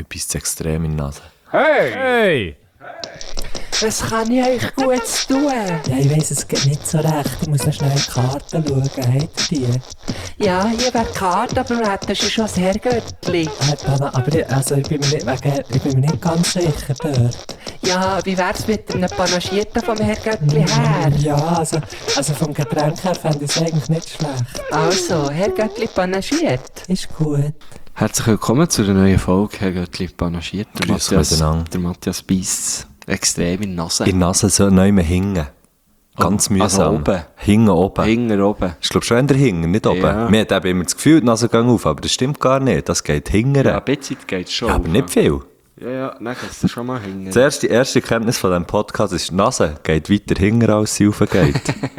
mir beißt extrem in die Nase. Hey! Was kann ich euch Gutes tun? Ja, ich weiss es geht nicht so recht. Ich muss noch schnell in die Karten schauen. Habt ihr die? Ja, hier wäre die Karte, aber wir hätten schon das Herrgöttli. Aber ich bin mir nicht ganz sicher dort. Ja, wie wär's mit einem Panagierten vom Herrgöttli her? Ja, also vom Getränk her fände ich es eigentlich nicht schlecht. Also, Herrgöttli panagiert. Ist gut. Herzlich willkommen zu einer neuen Folge, Herr Göttli panagiert. Grüß miteinander. Der Matthias beißt extrem in die Nase. In die Nase so neu mehr hingen. Ganz mühsam. Also oben. Hingen oben. Hinger oben. Ich glaube schon eher hingen, nicht oben. Ja. Mir hat eben immer das Gefühl, die Nase geht auf, aber das stimmt gar nicht. Das geht hingern. Ja, ein bisschen geht es schon. Ja, aber nicht viel. Ja, dann geht es schon mal hinger. Die erste Erkenntnis von diesem Podcast ist, die Nase geht weiter hinger, als sie raufgeht.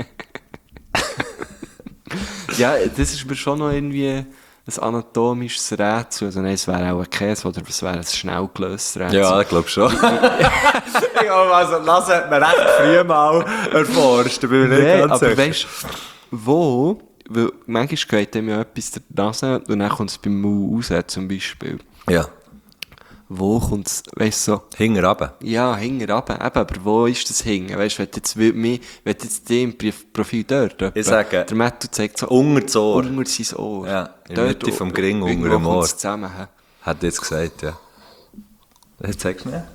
Ja, das ist mir schon noch irgendwie ein anatomisches Rätsel. Also nein, es wäre auch ein Käse oder es wäre ein schnell gelöstes Rätsel. Ja, ich glaube schon. Also die Nase hat man recht früh mal erforscht. Da bin ich nicht ganz aber sicher. weißt du, wo? Weil manchmal geht dem ja etwas der Nase und dann kommt es beim Mund raus, zum Beispiel. Ja, Wo kommt es, weißt du, so? hinger runter. Ja, hinten runter. Eben, aber wo ist das hinten? Weißt du, wenn jetzt die im Profil dort, Ich sage, der Matthew zeigt so unter das Ohr. unter sein Ohr. Ja, in der Mitte vom Gring, unter irgendwo dem Ohr. kommt's zusammen. He? Hat er jetzt gesagt, ja. Jetzt zeigst du mir.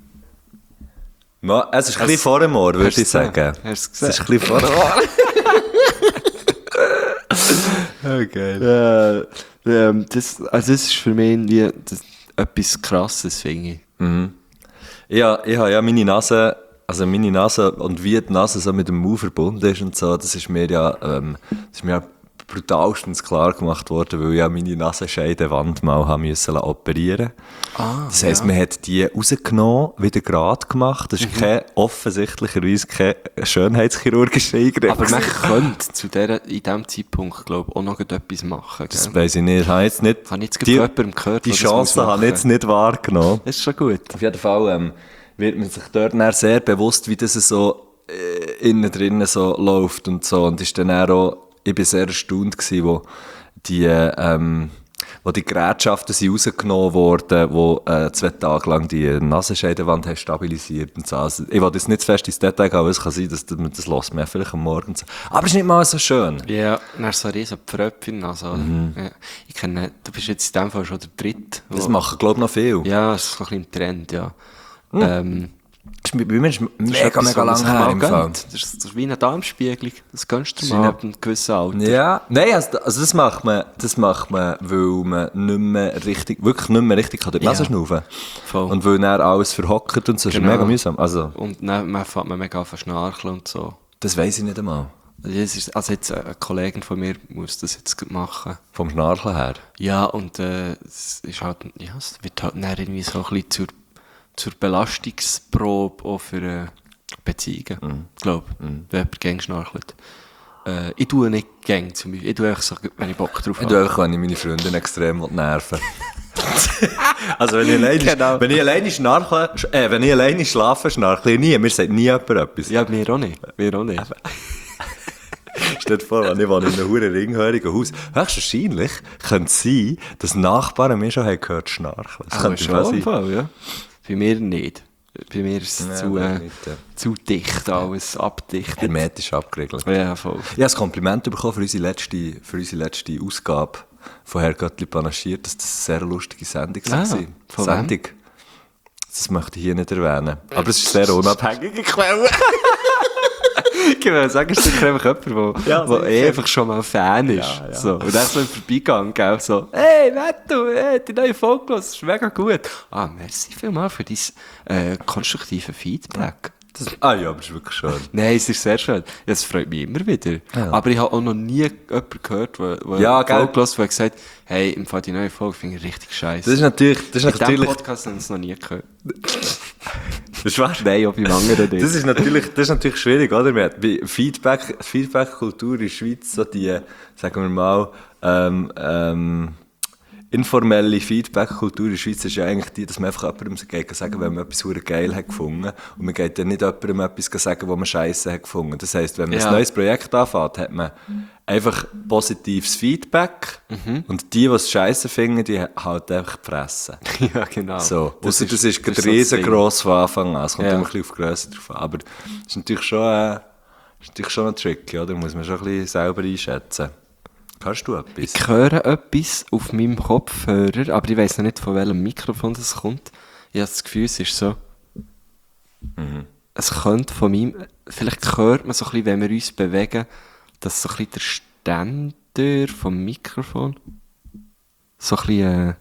Es ist ein bisschen vor dem Ohr, würde ich sagen. Hast Es du ist gesehen? ein bisschen vor dem Ohr. Okay. Das ist für mich irgendwie etwas Krasses, finde ich. Ja, ich habe ja meine Nase und wie die Nase so mit dem Mund verbunden ist und so, das ist mir ja brutalstens klar gemacht worden, weil ich ja meine Nasenscheidewand mal haben müssen operieren. Das heisst, man hat die rausgenommen, wieder gerade gemacht. Das ist offensichtlicherweise kein schönheitschirurgischer Eingriff. Aber man könnte in diesem Zeitpunkt, glaube ich, auch noch etwas machen. Das gell? weiss ich nicht. Ich habe jetzt nicht Habe ich jetzt gerade von jemandem gehört, die der das muss Chance habe ich jetzt machen. nicht wahrgenommen. Das ist schon gut. Auf jeden Fall wird man sich dort dann sehr bewusst, wie das so innen drinnen so läuft und so. Und ist dann auch, ich bin sehr erstaunt gewesen, wo die Gerätschaften sind rausgenommen wurden, wo 2 Tage lang die Nasenscheidewand haben stabilisiert und so. Also, ich will jetzt nicht zu fest ins Detail gehen, aber es kann sein, dass man das lässt man vielleicht am Morgen so. Aber es ist nicht mal so schön. Ja, dann so ein riesen Pfröpfchen in der Nase. Ja. Ich kenne, du bist jetzt in dem Fall schon der Dritte. Das machen, glaube ich, noch viel. Ja, das ist so ein bisschen im Trend, ja. Bei mir ist es Das ist mega, etwas, mega was lang man her sich im mal Fall. gönnt. Das ist wie eine Darmspiegelung. Das gönnst du ist mal eine- ab einem gewissen Alter. Ja, nein, also das macht man, weil man wirklich nicht mehr richtig kann durch die Nase Ja. schnaufen. Voll. Und weil dann alles verhockt und so, ist Genau. mega mühsam. Also, Und dann fängt man mega an zu schnarchen und so. das weiss ich nicht einmal. Also jetzt eine Kollegin von mir muss das jetzt machen. Vom Schnarchen her. Ja, und es ist halt, ja, es wird halt dann irgendwie so ein bisschen zur Belastungsprobe auch für Beziehungen, glaube ich, wenn jemand gäng schnarchelt. Ich tue nicht gäng, zum Beispiel. Ich tue einfach so, wenn ich Bock drauf Ich habe. tue einfach, wenn ich meine Freundin extrem nerven will. Also wenn ich alleine schlafe, schnarchle ich nie. Mir sagt nie jemand etwas. Ja, mir auch nicht. Stell dir vor, ich wohne in einem verdammten ringhörigen Haus. Höchstwahrscheinlich könnte es sein, dass Nachbarn mir schon gehört schnarchen. Das könnte schon sein. im Fall, ja. Bei mir nicht. Bei mir ist es Nein, nicht, ja. zu dicht, alles abdichtet. Hermetisch abgeriegelt. Ja, voll. Ich habe ein Kompliment bekommen für unsere letzte Ausgabe von Herr Göttli panaschiert, dass das eine sehr lustige Sendung war. von wem? Sendung. Das möchte ich hier nicht erwähnen. Aber es ist sehr unabhängige Quelle. Ich würde sagen, es ist sicher einfach jemand, der einfach schon mal Fan ist. Ja, ja. So. Und dann so im Vorbeigang, gell, so, hey, Mattu, die neue Folge, das ist mega gut. Ah, merci vielmals für dein konstruktive Feedback. Ja, aber es ist wirklich schön. Nein, es ist sehr schön. Ja, das freut mich immer wieder. Ja. Aber ich habe auch noch nie jemanden gehört, der Ja, eine gell. Folge gehört hat, der gesagt hat, hey, im Fall die neue Folge finde ich richtig scheiße. Das ist natürlich, In diesem Podcast haben wir es noch nie gehört. das ist wahr. Nein, auch beim anderen nicht. Das ist natürlich schwierig, oder? Bei Feedback-Kultur in der Schweiz, so die, sagen wir mal, informelle Feedback-Kultur in der Schweiz ist ja eigentlich die, dass man einfach jemandem sagen kann, wenn man etwas verdammt geil hat gefunden. Und man geht dann nicht jemandem etwas sagen, was man scheiße hat gefunden. Das heisst, wenn man ein neues Projekt anfängt, hat man einfach positives Feedback. Und die es scheiße finden, die halt einfach gefressen. Ja, genau. So. Das ist gerade riesengross von Anfang an. Es kommt immer ein bisschen auf die Grösse drauf an. Aber das ist natürlich schon ein Trick, oder? Da muss man schon ein bisschen selber einschätzen. Hörst du etwas? Ich höre etwas auf meinem Kopfhörer, aber ich weiss noch nicht, von welchem Mikrofon das kommt. Ich habe das Gefühl, es ist so... Es könnte von meinem... Vielleicht hört man so ein bisschen, wenn wir uns bewegen, dass so ein bisschen der Ständer vom Mikrofon so ein bisschen...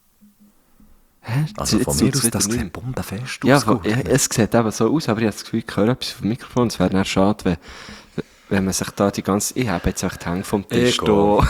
Also von mir aus, das sieht bombenfest aus. Ja, es sieht eben so aus, aber ich habe das Gefühl, ich höre etwas vom Mikrofon. Es wäre dann schade, wenn man sich da die ganze... Ich habe jetzt auch die Hänge vom Tisch da.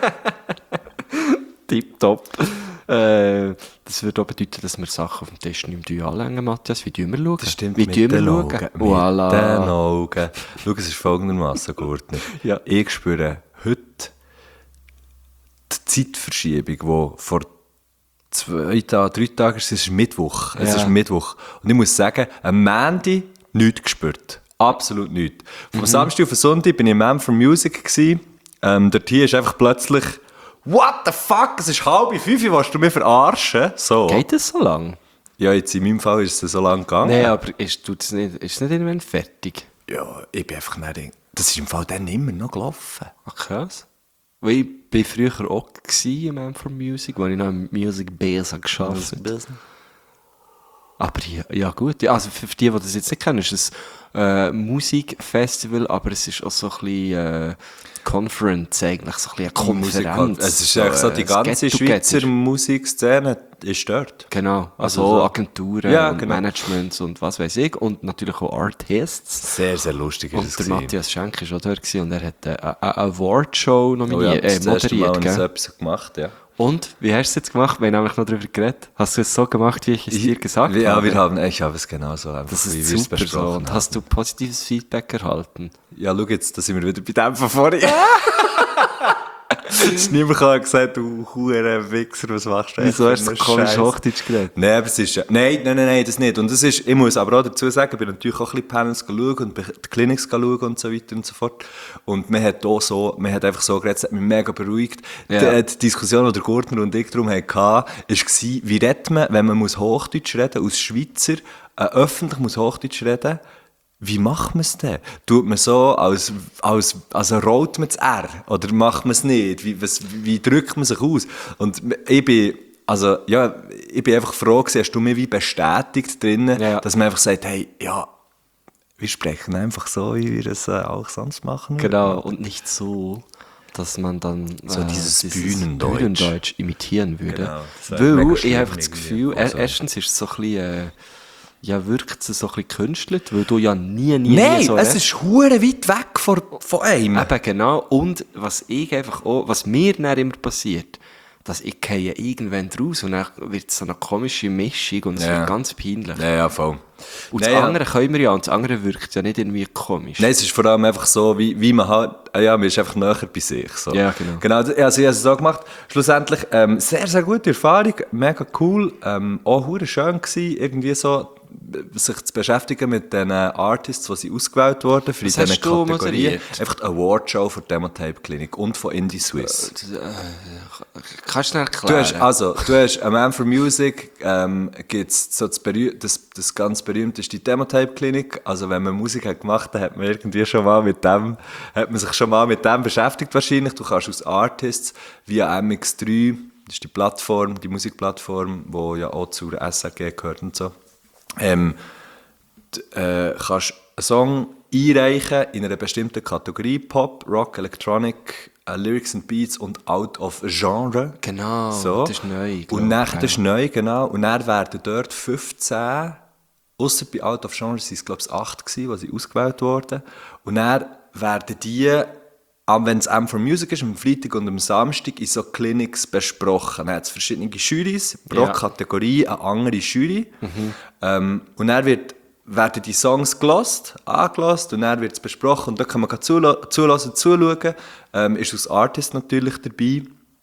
Tipptopp. Das würde auch bedeuten, dass wir Sachen auf dem Tisch nicht mehr anlängen, Matthias. Wie schauen wir? Schauen? Das stimmt, wie mit den schauen? Augen. Voilà. Mit den Augen. Schau, es ist folgendermaßen, Gurtner. Ja. Ich spüre heute die Zeitverschiebung, die vor 3 Tagen ist. Es ist Mittwoch. Es ist Mittwoch. Und ich muss sagen, am Montag nichts gespürt. Absolut nichts. Vom Samstag auf den Sonntag bin ich im Man for Music gewesen. Dort hier ist einfach plötzlich «What the fuck? Es ist 4:30, willst du mich verarschen?» So. Geht das so lang? Ja, jetzt in meinem Fall ist es so lange gegangen. Nein, aber ist es nicht irgendwann fertig? Ja, ich bin einfach nicht... Das ist im Fall dann immer noch gelaufen. Ach, krass. Weil ich war früher auch im Man for Music, wo ich noch im Music Base gearbeitet habe. Aber ja gut, also für die das jetzt nicht kennen, ist es Musikfestival, aber es ist auch so ein bisschen Conference eigentlich, so ein bisschen eine Konferenz. Es ist eigentlich so, die ganze Schweizer Musikszene ist dort. Genau, also so. Agenturen und Managements und was weiß ich und natürlich auch Artists. Sehr, sehr lustig ist und es der gewesen. Matthias Schenk war auch dort gewesen und er hat eine Awardshow moderiert. Das erste Mal habe ich so etwas gemacht, ja. Und, wie hast du es jetzt gemacht? Wir haben nämlich noch darüber geredet. Hast du es so gemacht, wie ich es dir gesagt habe? Ja, ich habe es genauso einfach, das ist wie wir es super besprochen so. Und hast du positives Feedback erhalten? Ja, schau jetzt, da sind wir wieder bei dem von vorhin. Es ist niemand gesagt, du huere Wichser, was machst du? Wieso hast du komisch Hochdeutsch geredet? Nein, aber es ist nein, das nicht. Und das ist, ich muss aber auch dazu sagen, ich bin natürlich auch ein bisschen Panels schauen und die Clinics schauen und so weiter und so fort. Und man hat einfach so geredet, es hat mich mega beruhigt. Ja. Die Diskussion, die der Gurtner und ich darum hatten, war, wie redet man, wenn man Hochdeutsch reden muss, als Schweizer, öffentlich muss Hochdeutsch reden. Wie macht man es denn? Tut man so, also rollt man das R? Oder macht man es nicht? Wie drückt man sich aus? Und ich bin einfach froh gewesen, hast du mir wie bestätigt drinnen, dass man einfach sagt, hey, ja, wir sprechen einfach so, wie wir es auch sonst machen. Genau, und nicht so, dass man dann so dieses Bühnendeutsch imitieren würde. Genau, weil ich habe einfach das Gefühl, erstens ist es so ein bisschen... wirkt es so ein bisschen künstelt, weil du ja nie Nein, so... Nein, es ist hure weit weg von einem. Eben, genau. Und was mir dann immer passiert, dass ich gehe irgendwann draus und dann wird es so eine komische Mischung und es wird ganz peinlich. Ja, voll. Und das andere können wir ja, und das andere wirkt ja nicht irgendwie komisch. Nein, es ist vor allem einfach so, wie man halt, man ist einfach näher bei sich. So. Ja, genau. Also ich habe es so gemacht. Schlussendlich, sehr, sehr gute Erfahrung, mega cool, auch hure schön gewesen, irgendwie so, sich zu beschäftigen mit den Artists, die sie ausgewählt wurden für diese Kategorien. Einfach die Awardshow von Demotape Klinik und von Indie Swiss. Kannst du nicht erklären? Du hast am Man for Music gibt's so das ganz berühmteste Demotape Klinik. Also wenn man Musik hat gemacht hat, hat man sich schon mal mit dem beschäftigt wahrscheinlich. Du kannst als Artists via MX3, das ist die Musikplattform, die ja auch zur SRG gehört und so, kannst einen Song einreichen in einer bestimmten Kategorie, Pop, Rock, Electronic, Lyrics and Beats und Out of Genre. Genau, so. Das ist neu. Das ist neu, genau. Und dann werden dort 15, ausser bei Out of Genre waren es, glaube ich, 8 gewesen, die ausgewählt wurden. Und dann werden die, wenn es M for Music ist, am Freitag und am Samstag, in so Clinics besprochen. Dann hat es verschiedene Jurys, pro Kategorie eine andere Jury. Und dann werden die Songs angehört und dann wird es besprochen. Und da kann man zuschauen. Ist als Artist natürlich dabei.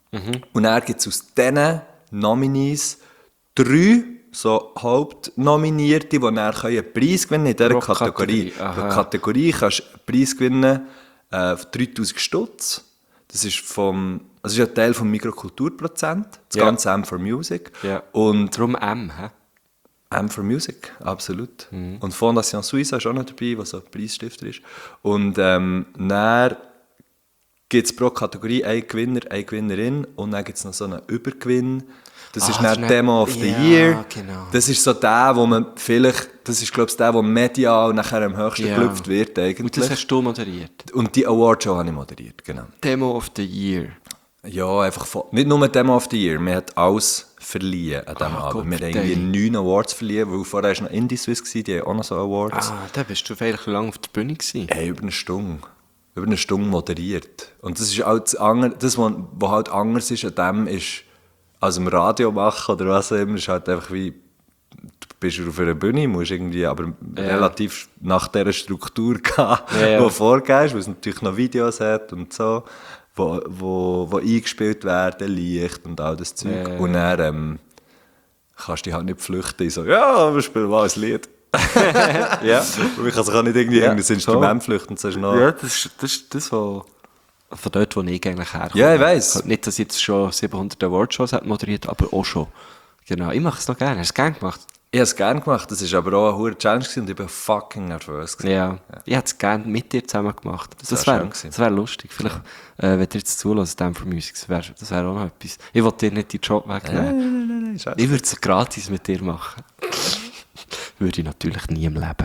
Und dann gibt es aus diesen Nominees 3 so Hauptnominierte, die dann einen Preis gewinnen können in dieser Pro Kategorie. Kategorie, aha. Pro Kategorie kannst du einen Preis gewinnen für 3000 Stutz. Das ist ein Teil vom Mikrokulturprozent, das ganze M for Music. Ja. Und Darum M, hä? M for Music, absolut. Und Fondation Suisse ist auch noch dabei, was so ein Preisstifter ist. Und dann gibt es pro Kategorie einen Gewinner, eine Gewinnerin und dann gibt es noch so einen Übergewinn. Das ist dann Demo of the Year. Genau. Das ist so der, wo man vielleicht, das ist glaube ich der, der medial nachher am höchsten gelüpft wird eigentlich. Und das hast du moderiert. Und die Awardshow habe ich moderiert, genau. Demo of the Year. Ja, einfach nicht nur Demo of the Year, wir haben alles verliehen an diesem Abend. Wir haben irgendwie 9 Awards verliehen, weil vorher war noch Indie Swiss, die haben auch noch so Awards. Da bist du vielleicht lange auf der Bühne gewesen. Hey, über eine Stunde moderiert. Und das ist auch das was halt anders ist an dem, ist, als im Radio machen oder was auch immer, ist halt einfach wie, du bist auf einer Bühne, musst irgendwie aber relativ nach dieser Struktur gehen, die vorgegeben ist, weil es natürlich noch Videos hat und so, wo eingespielt werden, Licht und all das Zeug. Und dann kannst du dich halt nicht flüchten in so, ja, wir spielen mal ein Lied. Ja. Und ich kann sich auch nicht irgendwie ein Instrument flüchten. Das ist noch das ist das, was von dort, wo ich eigentlich herkomme. Ja, ich weiss. Nicht, dass ich jetzt schon 700 Awardshows moderiert, aber auch schon. Genau, ich mache es noch gerne. Hast du es gerne gemacht? Ich habe es gerne gemacht, das war aber auch eine hohe Challenge und ich war fucking nervös. Ja, ich hätte es gerne mit dir zusammen gemacht. Das wär lustig. Vielleicht, wenn ihr jetzt zulässt, dann für Musik, das wäre auch noch etwas. Ich will dir nicht den Job wegnehmen. Nein, ich würde es gratis mit dir machen. Würde ich natürlich nie im Leben.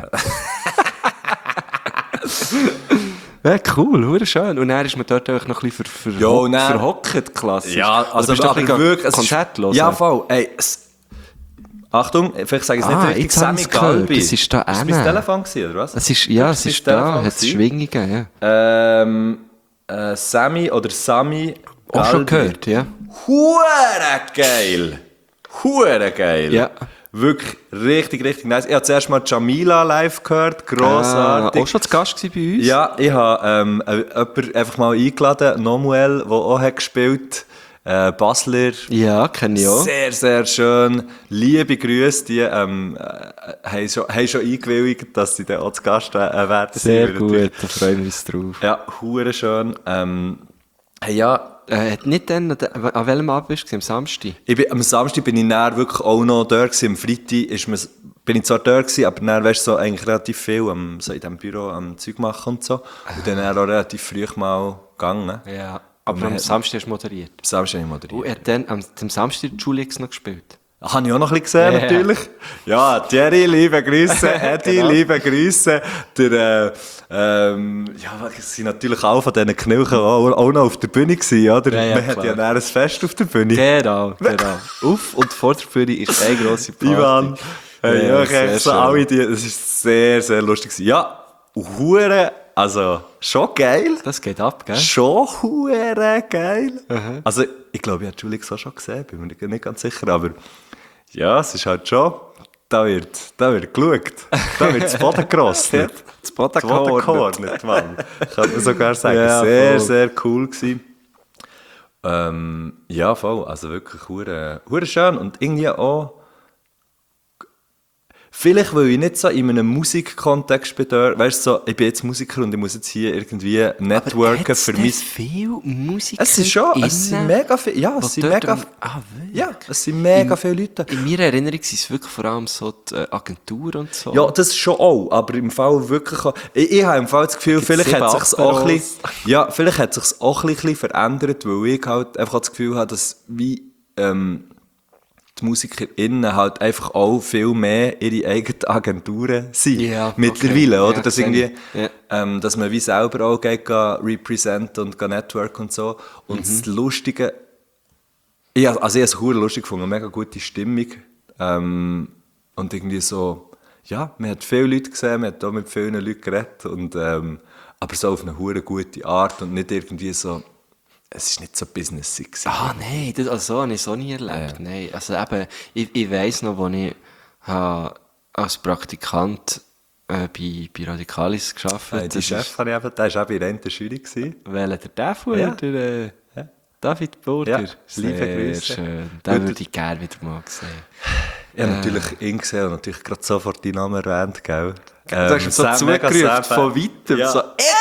Ja, cool, hure schön. Und dann ist man dort auch noch ein bisschen verhockt, klassisch. Ja, also bist du aber ein wirklich, Konzert hören? Ja, voll. Ey, Achtung, vielleicht sage ich es nicht richtig, Sammy Galbi. Das ist da Ist das mein Telefon gewesen, oder was? Es ist da, hat es Schwingungen, ja. Sammy oder Sami Auch schon gehört, ja. Hure geil. Ja. Wirklich richtig, richtig nice. Ich habe zuerst mal Jamila live gehört, grossartig. Auch schon zu Gast gewesen bei uns? Ja, ich habe jemanden einfach mal eingeladen, Nomuel, der auch hat gespielt hat. Basler. Ja, kenne ich auch. Sehr, sehr schön. Liebe Grüße, die haben schon eingewilligt, dass sie dann auch zu Gast werden. Sehr gut, da freuen wir uns drauf. Ja, hure schön. Hey, ja. Nicht dann, an welchem Abend bist du? Am Samstag? Am Samstag bin ich dann wirklich auch noch dort gewesen. Am Freitag bin ich zwar dort gewesen, aber dann weißt du, so eigentlich relativ viel so in diesem Büro am Zeug machen und so. Und dann auch relativ früh mal gegangen. Ja, aber am Samstag hast du moderiert? Am Samstag habe ich moderiert. Und er hat dann am Samstag die Julix noch gespielt? Habe ich auch noch ein bisschen gesehen, natürlich. Ja, Thierry, liebe Grüße, Eddie, genau. Liebe Grüße. Es sind natürlich alle von diesen Knilchen auch noch auf der Bühne gewesen, oder? Ja, man hat ja dann ein Fest auf der Bühne. Genau. Auf und vor der Bühne ist eine grosse Party. Ivan, das ist sehr, sehr lustig gewesen. Ja, hure, also schon geil. Das geht ab, gell? Schon hure geil. Also ich glaube, ich habe Julix auch schon gesehen, bin mir nicht ganz sicher, aber ja, es ist halt schon, da wird geschaut, da wird das Boden gerostet. Das Boden gehornet, Mann. Kann man sogar sagen. Ja, sehr, voll. Sehr cool gewesen. Ja, voll, also wirklich hure schön und irgendwie auch, vielleicht, weil ich nicht so in einem Musikkontext bin, weißt du, so, ich bin jetzt Musiker und ich muss jetzt hier irgendwie networken für mich. Viele Musiker? Es sind mega viele, ja, es sind mega viele Leute. In meiner Erinnerung sind es wirklich vor allem so die Agentur und so. Ja, das schon auch, aber im Fall wirklich auch, ich habe im Fall das Gefühl, vielleicht hat es sich auch ein bisschen verändert, weil ich halt einfach das Gefühl habe, dass wie, die MusikerInnen halt einfach auch viel mehr ihre eigenen Agenturen sind. Ja, mittlerweile, oder? Ja, dass irgendwie, dass man wie selber auch geht representen und network und so. Und das Lustige, ich habe es sehr lustig gefunden, eine mega gute Stimmung. Und irgendwie so, ja, man hat viele Leute gesehen, man hat auch mit vielen Leuten geredet. Und, aber so auf eine hure gute Art und nicht irgendwie so, es war nicht so businessy. Nein, so habe ich es auch nie erlebt. Ja. Nein, also eben, ich weiss noch, als ich als Praktikant bei Radicalis gearbeitet habe. Der Chef, der war auch bei der Jury. Welcher der Defu? Ja. David Burger. Ja, liebe Grüße. Schön. Den würde ich gerne wieder mal sehen. Ich habe natürlich ihn gesehen und natürlich gerade sofort deinen Namen erwähnt, gell? Du hast mir so zugerufen von weitem. Ja. So,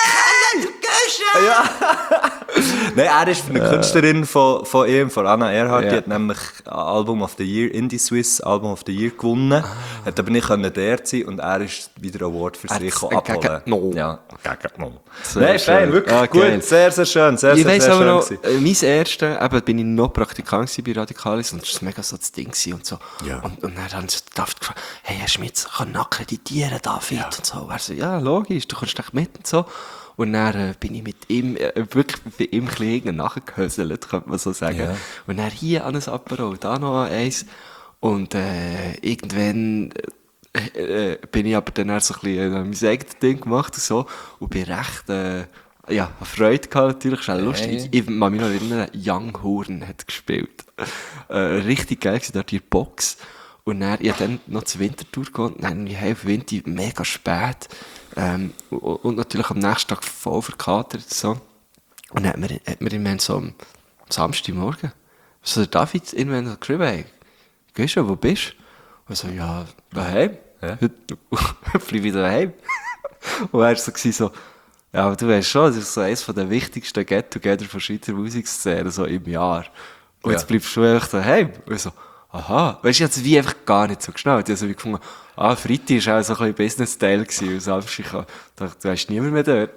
Nein, er ist eine Künstlerin von ihm, von Anna Erhardt. Ja. Die hat nämlich Album of the Year, Indie Swiss Album of the Year gewonnen. Hat aber nicht dort sein und er ist wieder ein Award für sich abholen. Ja, gegen Nein, fein, wirklich gut. Geil. Sehr, sehr schön. Sehr, Ich sehr, weiss sehr aber noch, schön. mein erster, eben bin ich noch Praktikant bei Radikalis und das war mega so das Ding und so. Ja. Und dann haben sie David gefragt, hey, Herr Schmitz, kann akkreditieren, David? Und so. Und er so, ja, logisch, du kommst echt mit und so. Und dann bin ich mit ihm, wirklich bei ihm ein bisschen nachgehöselt, könnte man so sagen. Ja. Und dann hier an ein Apero, da noch eins. Und irgendwann bin ich aber dann auch so ein bisschen mein eigenes Ding gemacht und so. Und bin recht, ja, Freude gehabt natürlich, ist auch lustig. Ich kann mich noch erinnern, Young Horn hat gespielt. Richtig geil war dort die Box. Und dann, ich dann noch zur Wintertour gegangen, dann wir haben auf Winter mega spät. Und natürlich am nächsten Tag voll verkatert. So. Und dann hat mir immerhin so am Samstagmorgen, so der David irgendwann so geschrieben, hey, gehst du, wo bist du? Und so, ja, daheim. Ja. Bleib wieder daheim. Und er war so, ja, aber du weißt schon, das ist so eines der wichtigsten Get-Together von Schweizer Musikszenen, so im Jahr. Und jetzt bleibst du einfach daheim. Und ich so, aha. Weißt du, jetzt wie einfach gar nicht so geschnallt. Also wie gefunden, Freitag war auch so ein bisschen Business-Teil gewesen. Und Samstag dachte, du hast niemand mehr dort.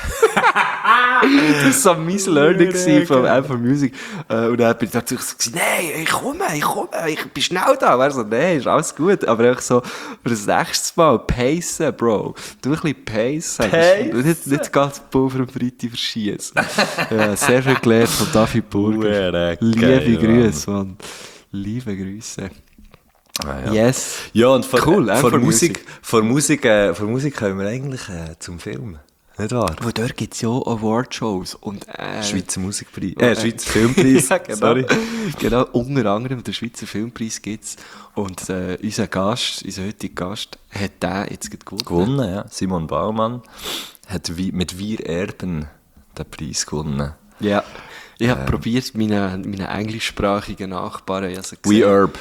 Das war so mein Learning von Apple Music. Und dann bin ich natürlich so gesagt, nein, ich komme, ich bin schnell da. Und er so, nein, ist alles gut. Aber einfach so, für das nächste Mal, pacen, Bro. Du ein bisschen pacen. Nicht ganz Pulver am Freitag verschießen. Ja, sehr viel gelernt von David Burger. Liebe Grüße, Mann. Liebe Grüße. Ah, ja. Yes. Ja, und Cool, von Musik kommen wir eigentlich zum Film. Nicht wahr? Wo dort gibt es ja Awardshows und Schweizer Musikpreis. Schweizer Filmpreis. Ja, genau. Sorry. Genau, unter anderem den Schweizer Filmpreis gibt es. Und unser heutiger Gast, hat den jetzt gewonnen. Gewonnen, ja. Simon Baumann hat mit Wir erben den Preis gewonnen. Ja. Ich habe probiert, meine englischsprachigen Nachbarn, also We Herb.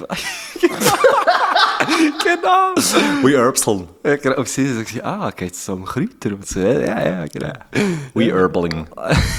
Genau. We Herbseln. Ja, genau. Und sie haben gesagt, geht es so um Kräuter? Und so, ja, genau. We Herbling.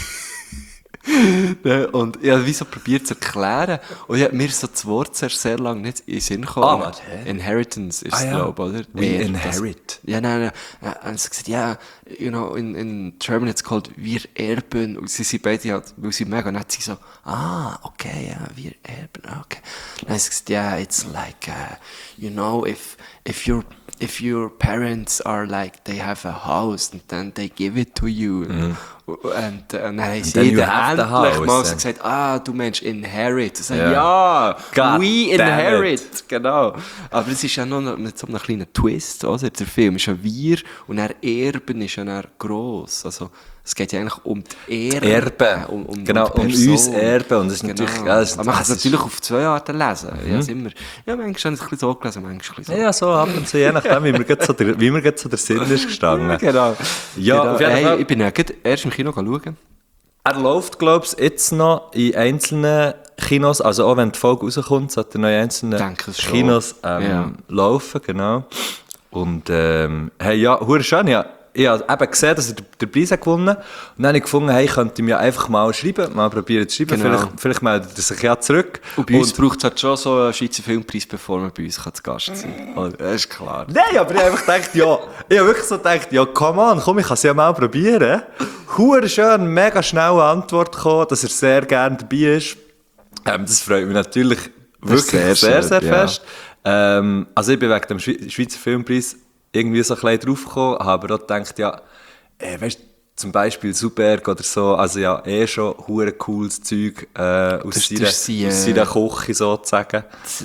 Und ich habe wie so probiert zu erklären. Und mir ist so das Wort sehr lange nicht in den Sinn gekommen. Was? Inheritance ist es, ja. glaube ich, oder? We inherit. Ja, nein. Und sie gesagt, ja, you know, in German it's called wir erben. Und sie sind beide halt, weil sie mega nett sind, so, okay, ja, wir erben, okay. Dann haben sie gesagt, yeah, it's like, you know, if your parents are like, they have a house and then they give it to you. Und dann haben sie then you endlich have the house, mal then. gesagt, du meinst inherit. Ich sage, Ja. God we damn inherit. Genau. Aber es ist ja noch mit so einem kleinen Twist, oder? Der Film ist ja wir und er Erben ist ja dann gross. Also, es geht ja eigentlich um die Erben. Um Genau, die um Person. uns Erben. Und das ist natürlich, ja, Aber man kann es natürlich auf 2 Arten lesen. Manchmal habe ich es ein bisschen so gelesen, manchmal ein bisschen so. Ja, so ab und zu, je nachdem, wie mir gerade so der Sinn ist gestanden. Genau. Ja, genau. auf jeden Fall. Ich bin ja gerade erst im Kino schauen. Er läuft, glaube ich, jetzt noch in einzelnen Kinos, also auch wenn die Folge rauskommt, sollte er noch in einzelnen Denke es schon. Kinos Ja. laufen, genau. Und hey, ja, hure schön, ja. Ich habe eben gesehen, dass er den Preis hat gewonnen hat. Und dann habe ich gefunden, hey, ich könnte ihm ja einfach mal schreiben, mal probieren zu schreiben. Genau. Vielleicht meldet er sich ja zurück. Und bei uns braucht es halt schon so einen Schweizer Filmpreis, bevor man bei uns zu Gast sein kann. Das ist klar. Nein, aber ich habe einfach gedacht, ja, ich habe wirklich so gedacht, ja, come on, komm, ich kann es ja mal probieren. Hure schön, mega schnelle Antwort gekommen, dass er sehr gerne dabei ist. Das freut mich natürlich wirklich sehr fest. Also ich bin wegen dem Schweizer Filmpreis irgendwie so ein bisschen draufgekommen, habe aber auch gedacht, ja, weißt du, zum Beispiel Superg oder so, also ja, schon hure cooles Zeug aus seiner Küche sozusagen.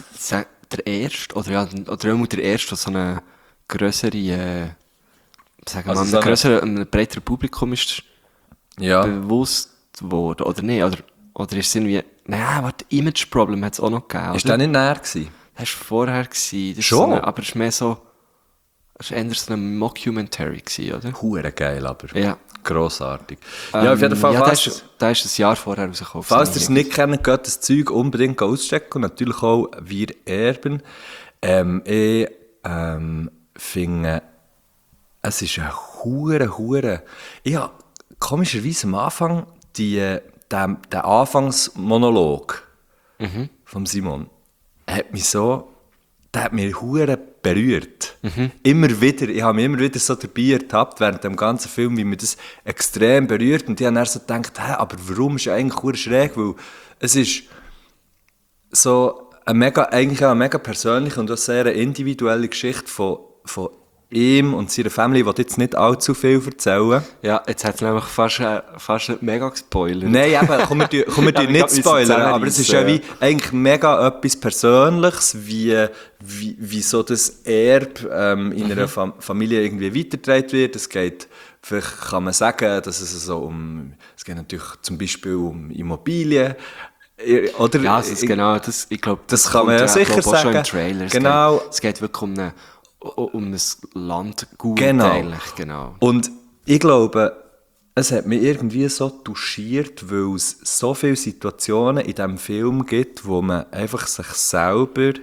Der erste, oder immer der erste, der so eine grössere, sagen wir Also mal, einem breiteren Publikum ist bewusst worden, oder nicht? Oder ist es irgendwie, Image-Problem hat es auch noch gegeben. Ist der nicht näher gewesen? Das war vorher gewesen. Das Schon? aber es ist mehr so, Das war eher so ein Mockumentary, oder? Hure geil, aber. Ja. Grossartig. Ja, auf jeden Fall. Ja, der ist ein Jahr vorher rausgekommen. Falls ihr es nicht kennt, geht das Zeug unbedingt auschecken. Und natürlich auch Wir erben. Ich finde, es ist ein hure. Ich habe komischerweise am Anfang den Anfangsmonolog von Simon der hat mich hure berührt. Immer wieder, ich habe mich immer wieder so dabei ertappt während dem ganzen Film, wie mir das extrem berührt. Und ich habe dann so gedacht, aber warum ist eigentlich hure schräg? Weil es ist so eigentlich auch eine mega persönliche und auch sehr individuelle Geschichte von ihm und seiner Familie. Ich will jetzt nicht allzu viel erzählen. Ja, jetzt hat es nämlich fast mega gespoilert. Nein, eben, komm, wir nicht spoilern, aber es ist ja wie eigentlich mega etwas Persönliches, wie so das Erbe in einer Familie irgendwie weitergetragen wird. Es geht, vielleicht kann man sagen, dass es so es geht natürlich zum Beispiel um Immobilien. Oder, ja, also genau, ich glaube, das kann man ja sicher sagen. Schon im Trailer. Genau. Es geht wirklich um ein Landgut eigentlich, genau. Und ich glaube, es hat mich irgendwie so touchiert, weil es so viele Situationen in diesem Film gibt, wo man einfach sich selber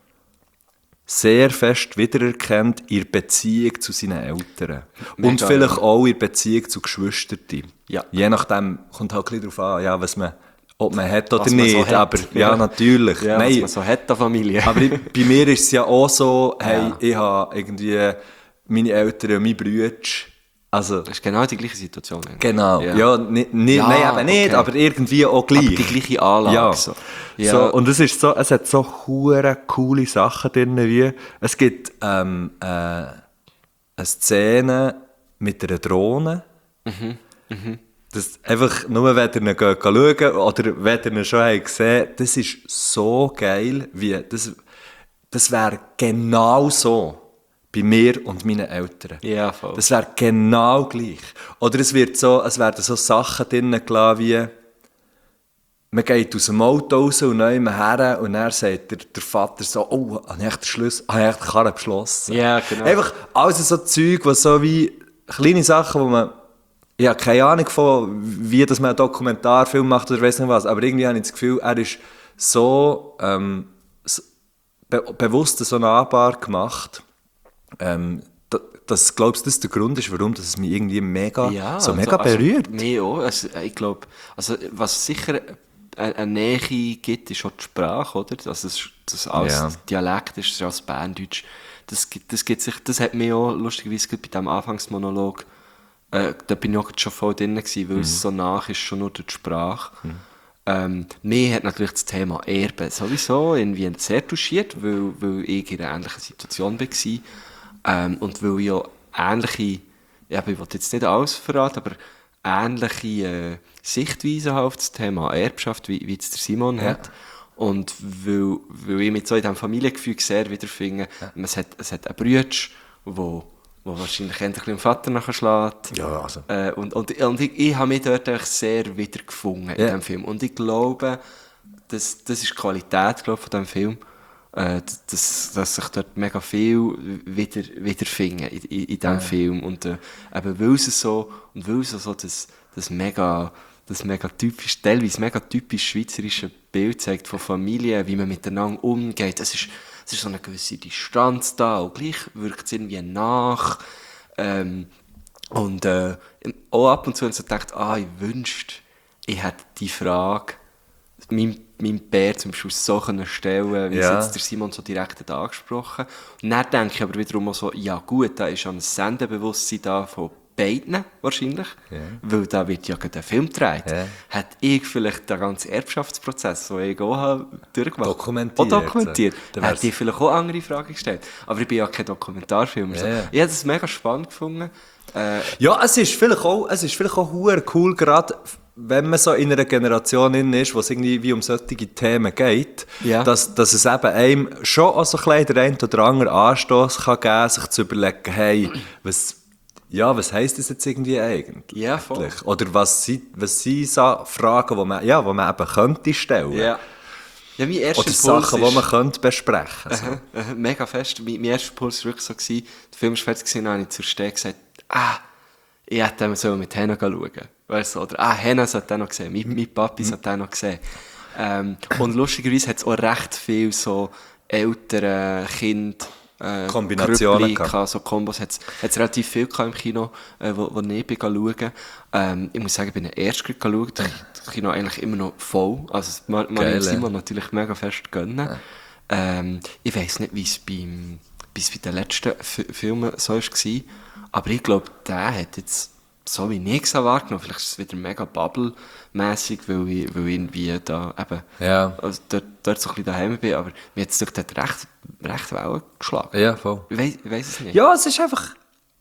sehr fest wiedererkennt in der Beziehung zu seinen Eltern. Mega, und vielleicht auch in der Beziehung zu Geschwistern. Ja. Je nachdem kommt halt ein bisschen darauf an, ja, ob man hat oder was man nicht, so hat. aber ja, natürlich. Ja, Nein, was man so hat, der Familie. aber bei mir ist es ja auch so, hey, ich habe irgendwie meine Eltern und meine Brüder, also... Das ist genau die gleiche Situation. Genau, ja nein, eben nicht, okay. aber irgendwie auch gleich. Aber die gleiche Anlage. Ja. So. So, und es hat so hure coole Sachen drin, wie es gibt eine Szene mit einer Drohne. Das einfach, nur wenn ihr ihn schauen oder wenn ihr ihn schon gesehen habt, das ist so geil, das wäre genau so bei mir und meinen Eltern. Ja, voll. Das wäre genau gleich. Oder es werden so Sachen drin gelassen wie, man geht aus dem Auto raus und neu her und dann sagt der Vater so, oh, habe ich echt den Schlüssel, habe ich echt die Karre beschlossen. Ja, genau. Einfach alles so Zeug, was so wie kleine Sachen, wo man, ich habe keine Ahnung von, wie dass man einen Dokumentarfilm macht oder weiss nicht was, aber irgendwie habe ich das Gefühl, er ist so bewusst so nahbar gemacht, dass, glaubst du, das der Grund ist, warum es mich irgendwie mega berührt? Also, mich auch. Also, ich glaube, was sicher eine Nähe gibt, ist auch die Sprache, oder? Also das als Dialekt ist, das ist als Berndeutsch. Das hat mich auch lustigerweise bei diesem Anfangsmonolog, da bin ich auch schon voll drin gewesen, weil es so nach ist, schon nur durch die Sprache. Mir hat natürlich das Thema Erbe sowieso irgendwie sehr touchiert, weil ich in einer ähnlichen Situation war. Und weil ich auch ähnliche, ich will jetzt nicht alles verraten, aber ähnliche Sichtweisen auf das Thema Erbschaft, wie es der Simon hat. Und weil ich mit so in diesem Familiengefühl sehr wiederfinde, es hat einen Bruder, der wahrscheinlich endlich dem Vater nachschlägt. Ja, also. Und ich habe mich dort sehr wiedergefunden in diesem Film. Und ich glaube, das ist die Qualität von diesem Film, dass sich dort mega viel wiederfinden in diesem Film. Und eben weil es so das mega typisch, teilweise mega typisch schweizerische Bild zeigt von Familie, wie man miteinander umgeht. Es ist so eine gewisse Distanz da, und gleich wirkt es irgendwie nach. Und auch ab und zu haben sie gedacht, ich wünschte, ich hätte die Frage meinem Bär zum Beispiel so stellen, wie es jetzt der Simon so direkt hat angesprochen. Und dann denke ich aber wiederum auch so, ja gut, da ist ein Sendebewusstsein da von beiden wahrscheinlich, weil da wird ja gerade ein Film gedreht. Hätte ich vielleicht den ganzen Erbschaftsprozess, den ich auch habe, durchgemacht, dokumentiert, hätte ich vielleicht auch andere Fragen gestellt. Aber ich bin ja kein Dokumentarfilmer. So. Ich habe das mega spannend gefunden. Es ist vielleicht auch cool, gerade wenn man so in einer Generation ist, wo es irgendwie wie um solche Themen geht, dass es eben einem schon auch so ein bisschen der ein oder andere Anstoß kann geben, sich zu überlegen, hey, was heisst das jetzt irgendwie eigentlich? Ja, voll. Oder was sind so Fragen, die man eben könnte stellen. Ja. Ja, mein erster Oder Impuls Sachen, die man könnte besprechen könnte. So. Mega fest. Mein erster Impuls war wirklich so, der Film war fertig gewesen, dann habe ich zur Stelle gesagt, ich hätte den so mit Henna schauen. Weißt du, oder, Henna sollte den noch sehen, mein Papi sollte den noch sehen. Und lustigerweise hat es auch recht viel so ältere Kind, Kombinationen gehabt, so Kombos hat es relativ viel gehabt im Kino, wo ich bin schauen. Ich muss sagen, ich bin erst schauen, das Kino eigentlich immer noch voll. Also, man und Simon natürlich mega fest gönnen. Ich weiss nicht, wie es bei den letzten Filmen so war, aber ich glaube, der hat jetzt, so wie ich es wahrgenommen, vielleicht ist es wieder mega Bubble-mässig, weil ich irgendwie da eben, also dort so ein bisschen daheim bin, aber mir hat es durch den recht Wellen geschlagen. Ja, voll. Ich weiss es nicht. Ja, es ist einfach...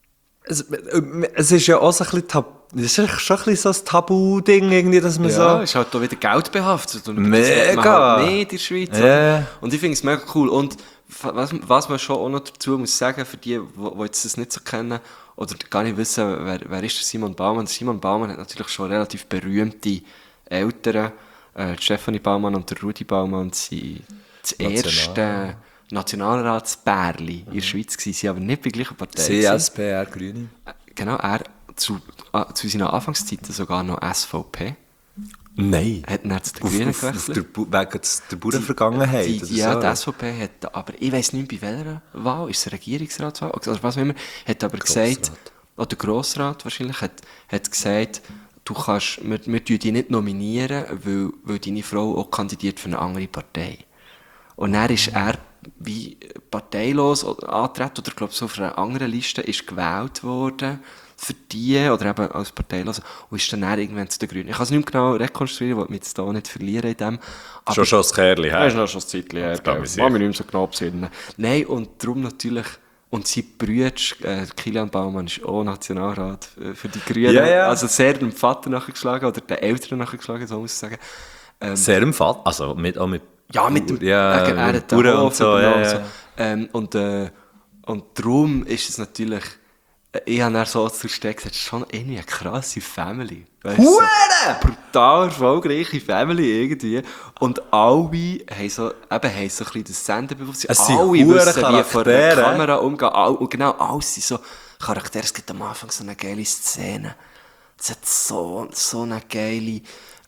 Es ist ja auch so ein bisschen es ist schon ein bisschen so ein Tabu-Ding, irgendwie, dass man Ja, so... ist halt auch wieder Geld behaftet. Und Mega. das hat man halt mehr in der Schweiz. Ja. Und ich finde es mega cool. Und was man schon auch noch dazu muss sagen, für die jetzt das nicht so kennen, oder gar nicht wissen, wer ist der Simon Baumann. Der Simon Baumann hat natürlich schon relativ berühmte Eltern. Stefanie Baumann und der Rudi Baumann sind das erste Nationalratsbärli in der Schweiz gewesen. Sie aber nicht bei gleicher Partei. CSPR, Grüne. Genau, er zu seinen Anfangszeiten sogar noch SVP. Nein. Hat dann zu den Grünen gewechselt. Wegen der Bauernvergangenheit? Die SVP hat, aber ich weiss nicht, bei welcher Wahl, ist es Regierungsratswahl, oder was auch immer, hat aber gesagt, oder Grossrat wahrscheinlich, hat gesagt, wir dich nicht nominieren, weil deine Frau auch kandidiert für eine andere Partei. Und dann ist er wie parteilos angetreten, oder ich glaube so auf einer anderen Liste ist gewählt worden, für die, oder eben als parteilos, und ist dann irgendwann zu den Grünen. Ich kann es nicht mehr genau rekonstruieren, weil wir jetzt hier nicht verlieren in dem. Aber Schon das Kerli her. Das ist noch schon ein Zeitchen her. Ich kann mich nicht mehr so genau besinnen. Nein, und darum natürlich, und sein Bruder, Kilian Baumann, ist auch Nationalrat für die Grünen. Ja. Also sehr dem Vater nachgeschlagen, oder den Eltern nachgeschlagen, so muss ich sagen. Sehr im Vater, also auch mit... Ja, mit dem ja, mit Bauern und so, ja. Und darum ist es natürlich, ich habe dann so zur Stelle gesagt, es ist schon irgendwie eine krasse Family. Weißt du, so brutal erfolgreiche Family irgendwie. Und alle haben so ein bisschen das Senderbewusstsein. Es sind alle wissen, Charaktere. wie vor der Kamera umgehen. Und genau, alles sind so Charaktere. Es gibt am Anfang so eine geile Szene. Es hat so eine geile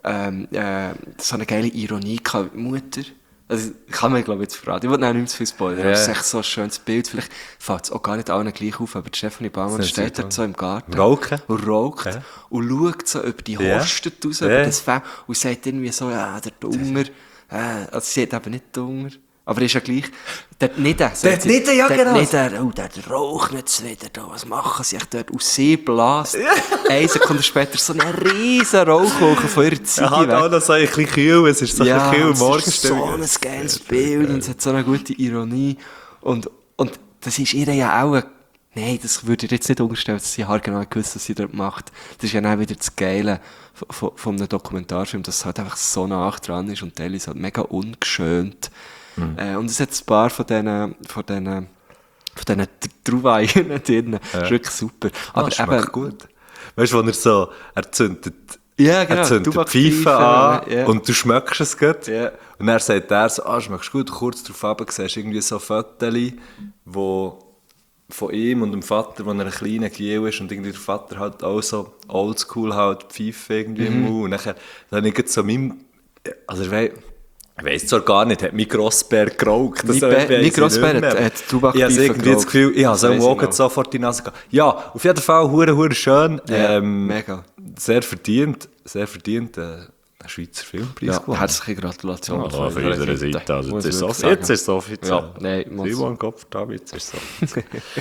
Ironie gehabt. Mutter. Also, ich kann mir, glaube ich, jetzt verraten. Ich will nicht mehr zu viel spoilern. Es ist echt so ein schönes Bild. Vielleicht fällt es auch gar nicht allen gleich auf, aber Stefanie Baumann steht dort so im Garten. Rauchen. Und raucht. Ja. Und schaut so über die Horste raus, über das Feld. Und sagt irgendwie so, ja, der Dunger. Also, sie hat eben nicht Dunger. Aber ist ja gleich. Dort nicht der. Dort nicht der, ja genau. Nicht der, der raucht jetzt wieder da. Was machen sie dort? Und sie blast 1 Sekunde später so eine riesen Rauchwolke von ihrer Ziege weg. Er hat auch noch so ein bisschen kühl, es ist so ein bisschen kühl Morgenstimmung. Es ist so ein geiles Bild und es hat so eine gute Ironie. Und das ist ihr ja auch nein, das würde ich jetzt nicht unterstellen, dass sie haargenau gewusst, was sie dort macht. Das ist ja auch wieder das Geile von einem Dokumentarfilm, dass es halt einfach so nah dran ist und teilweise halt mega ungeschönt. Und es hat ein paar von diesen Trouvaillen drin. Das ist wirklich super. Aber das schmeckt gut. Weißt du, er zündet ja, genau, die Pfeife an ja. Und du schmeckst es gut. Ja. Und dann sagt er so, schmeckst gut. Kurz darauf runter siehst du irgendwie so Fotos, wo von ihm und dem Vater, wo er ein kleiner Giel ist und irgendwie der Vater halt auch so oldschool halt Pfeife irgendwie im Mund. Und dann ich so also ich weiss zwar gar nicht, hat mein Grossbär geraucht. Mein Grossbär hat Tabakpfeife irgendwie das Gefühl, ich habe es auch sofort in die Nase gehabt. Ja, auf jeden Fall, hure schön. Ja, mega. Sehr verdient ein Schweizer Filmpreis gewonnen. Herzliche Gratulation. Ja, von unserer Seite. Also jetzt ist es offiziell. Ja, nein, Simon Kopf, jetzt ist es so.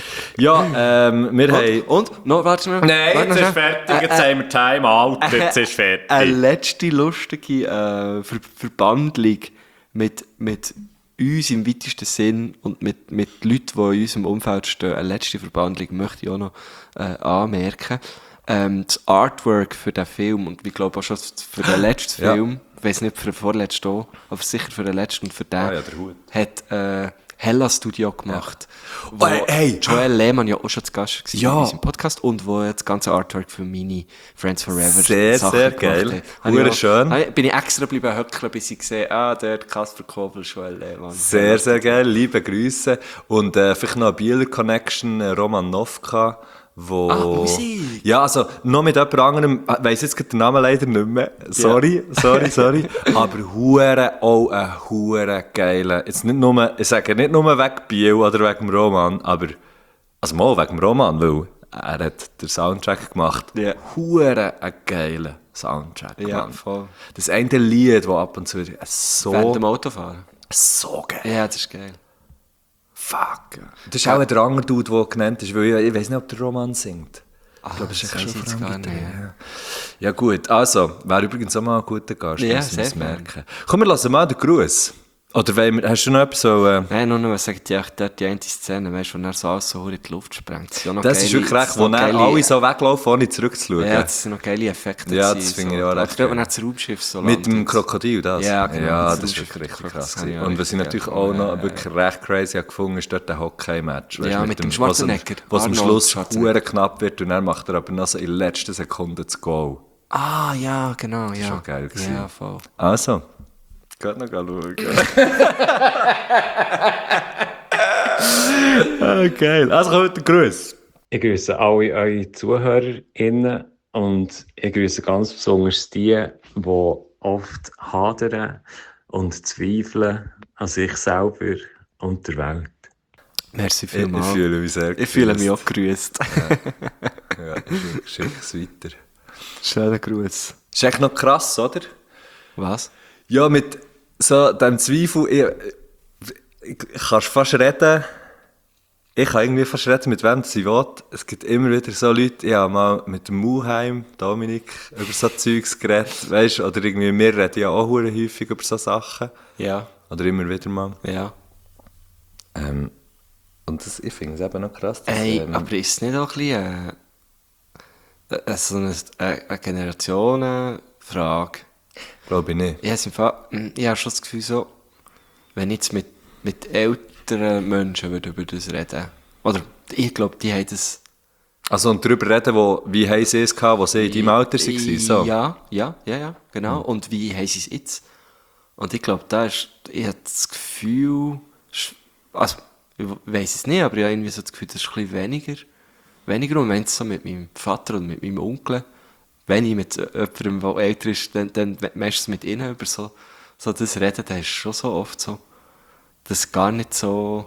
Ja, wir haben... Und? No, warte mal. Nein, jetzt ist fertig. Jetzt haben wir Time out. Jetzt ist fertig. Eine letzte lustige Verbandlung mit uns im weitesten Sinn und mit Leuten, die in unserem Umfeld stehen. Eine letzte Verbandlung möchte ich auch noch anmerken. Das Artwork für den Film, und ich glaube auch schon für den letzten Film, ich weiss nicht für den vorletzten auch, aber sicher für den letzten und für den, Hella-Studio gemacht. Ja. Wo Hey! Joel Lehmann ja auch schon zu Gast war Ja. in unserem Podcast und wo das ganze Artwork für meine Friends Forever Sehr, Sachen sehr gemacht geil. hat. Hure schön. Bin ich extra geblieben hückeln, bis ich gesehen dort Kasper Kobel, Joel Lehmann. Sehr, sehr geil. Liebe Grüße. Und vielleicht noch eine Bieler Connection, Roman Novka, wo... Musik. Ja, also noch mit jemand anderem, ich weiss jetzt gerade den Namen leider nicht mehr. Sorry. Aber auch ein hure geiler. Jetzt nicht nur, ich sage nicht nur wegen Biel oder wegen dem Roman, aber... Also mal wegen dem Roman, weil er hat den Soundtrack gemacht. Ja. Hure ein geiler Soundtrack, Ja, Mann. voll. Das eine Lied, das ab und zu so... Während dem Autofahren. So geil. Ja, das ist geil. Fuck. Das ist auch der andere Dude, der genannt ist, weil ich weiß nicht, ob der Roman singt. Ich glaube, das ist das echt weiss schon ich jetzt gar nicht. Ja gut, also, wäre übrigens auch mal ein guter Gast, Ja, müssen wir sehr uns merken. Komm, wir lassen mal den Gruß. Oder hast du noch etwas so... Nein, nur sagt ja dort die eine Szene, weißt du, wo er so alles so in die Luft sprengt. Das ist, ja noch das geile, ist wirklich recht, wo noch dann geile- alle so weglaufen, ohne zurückzuschauen. Ja, das sind noch geile Effekte. Ja, gewesen, das finde ich so. auch recht Oder wenn geil. er das Raumschiff so Mit dem landet. Krokodil, das? Ja, genau. Ja, Das das ist ist wirklich richtig krass. das habe ich gewesen. auch Und was ich richtig natürlich geil auch gefunden. noch wirklich recht crazy habe gefunden, ist dort der Hockey-Match. Weisst, Ja, mit dem Schwarzenegger. Was am Arnold Schluss Schwarzenegger. verdammt knapp wird und dann macht er aber noch so in der letzten Sekunde das Goal. Ah, ja, genau, ja. schon geil gewesen. Ja, voll. Also, geht noch schauen. Geil. Also kommt der Gruß. Ich grüße alle eure ZuhörerInnen und ich grüße ganz besonders die, die oft hadern und zweifeln an sich selber und der Welt. Merci Ich vielmals. fühle mich sehr Ich fühle gegrüßt. mich auch gegrüßt. Ja, schick es weiter. Schöner Gruß. Ist echt noch krass, oder? Was? Ja, mit so dem Zweifel, ich kannst fast reden, ich kann irgendwie fast reden, mit wem sie will. Es gibt immer wieder so Leute, ich habe mal mit dem Muheim, Dominik, über so Zeugs geredet, weißt, oder irgendwie, wir reden ja auch hure häufig über so Sachen. Ja. Oder immer wieder mal. Ja. Und das, ich finde es eben noch krass, dass, Hey, aber ist es nicht auch ein bisschen so eine Generationenfrage? glaube ich nicht. Ich habe schon das Gefühl, so, wenn ich jetzt mit älteren Menschen würde über das reden, oder ich glaube, die haben das... Also und darüber reden, wie haben sie es gehabt, wo sie in deinem Alter waren, so? Ja, genau. Und wie haben sie es jetzt? Und ich glaube, ich habe das Gefühl, also, ich weiss es nicht, aber ich habe irgendwie so das Gefühl, das ist ein bisschen weniger. Und wenn es so mit meinem Vater und mit meinem Onkel, wenn ich mit jemandem, der älter ist, dann meistens mit ihnen über so das reden, dann ist es schon so oft so, das gar nicht so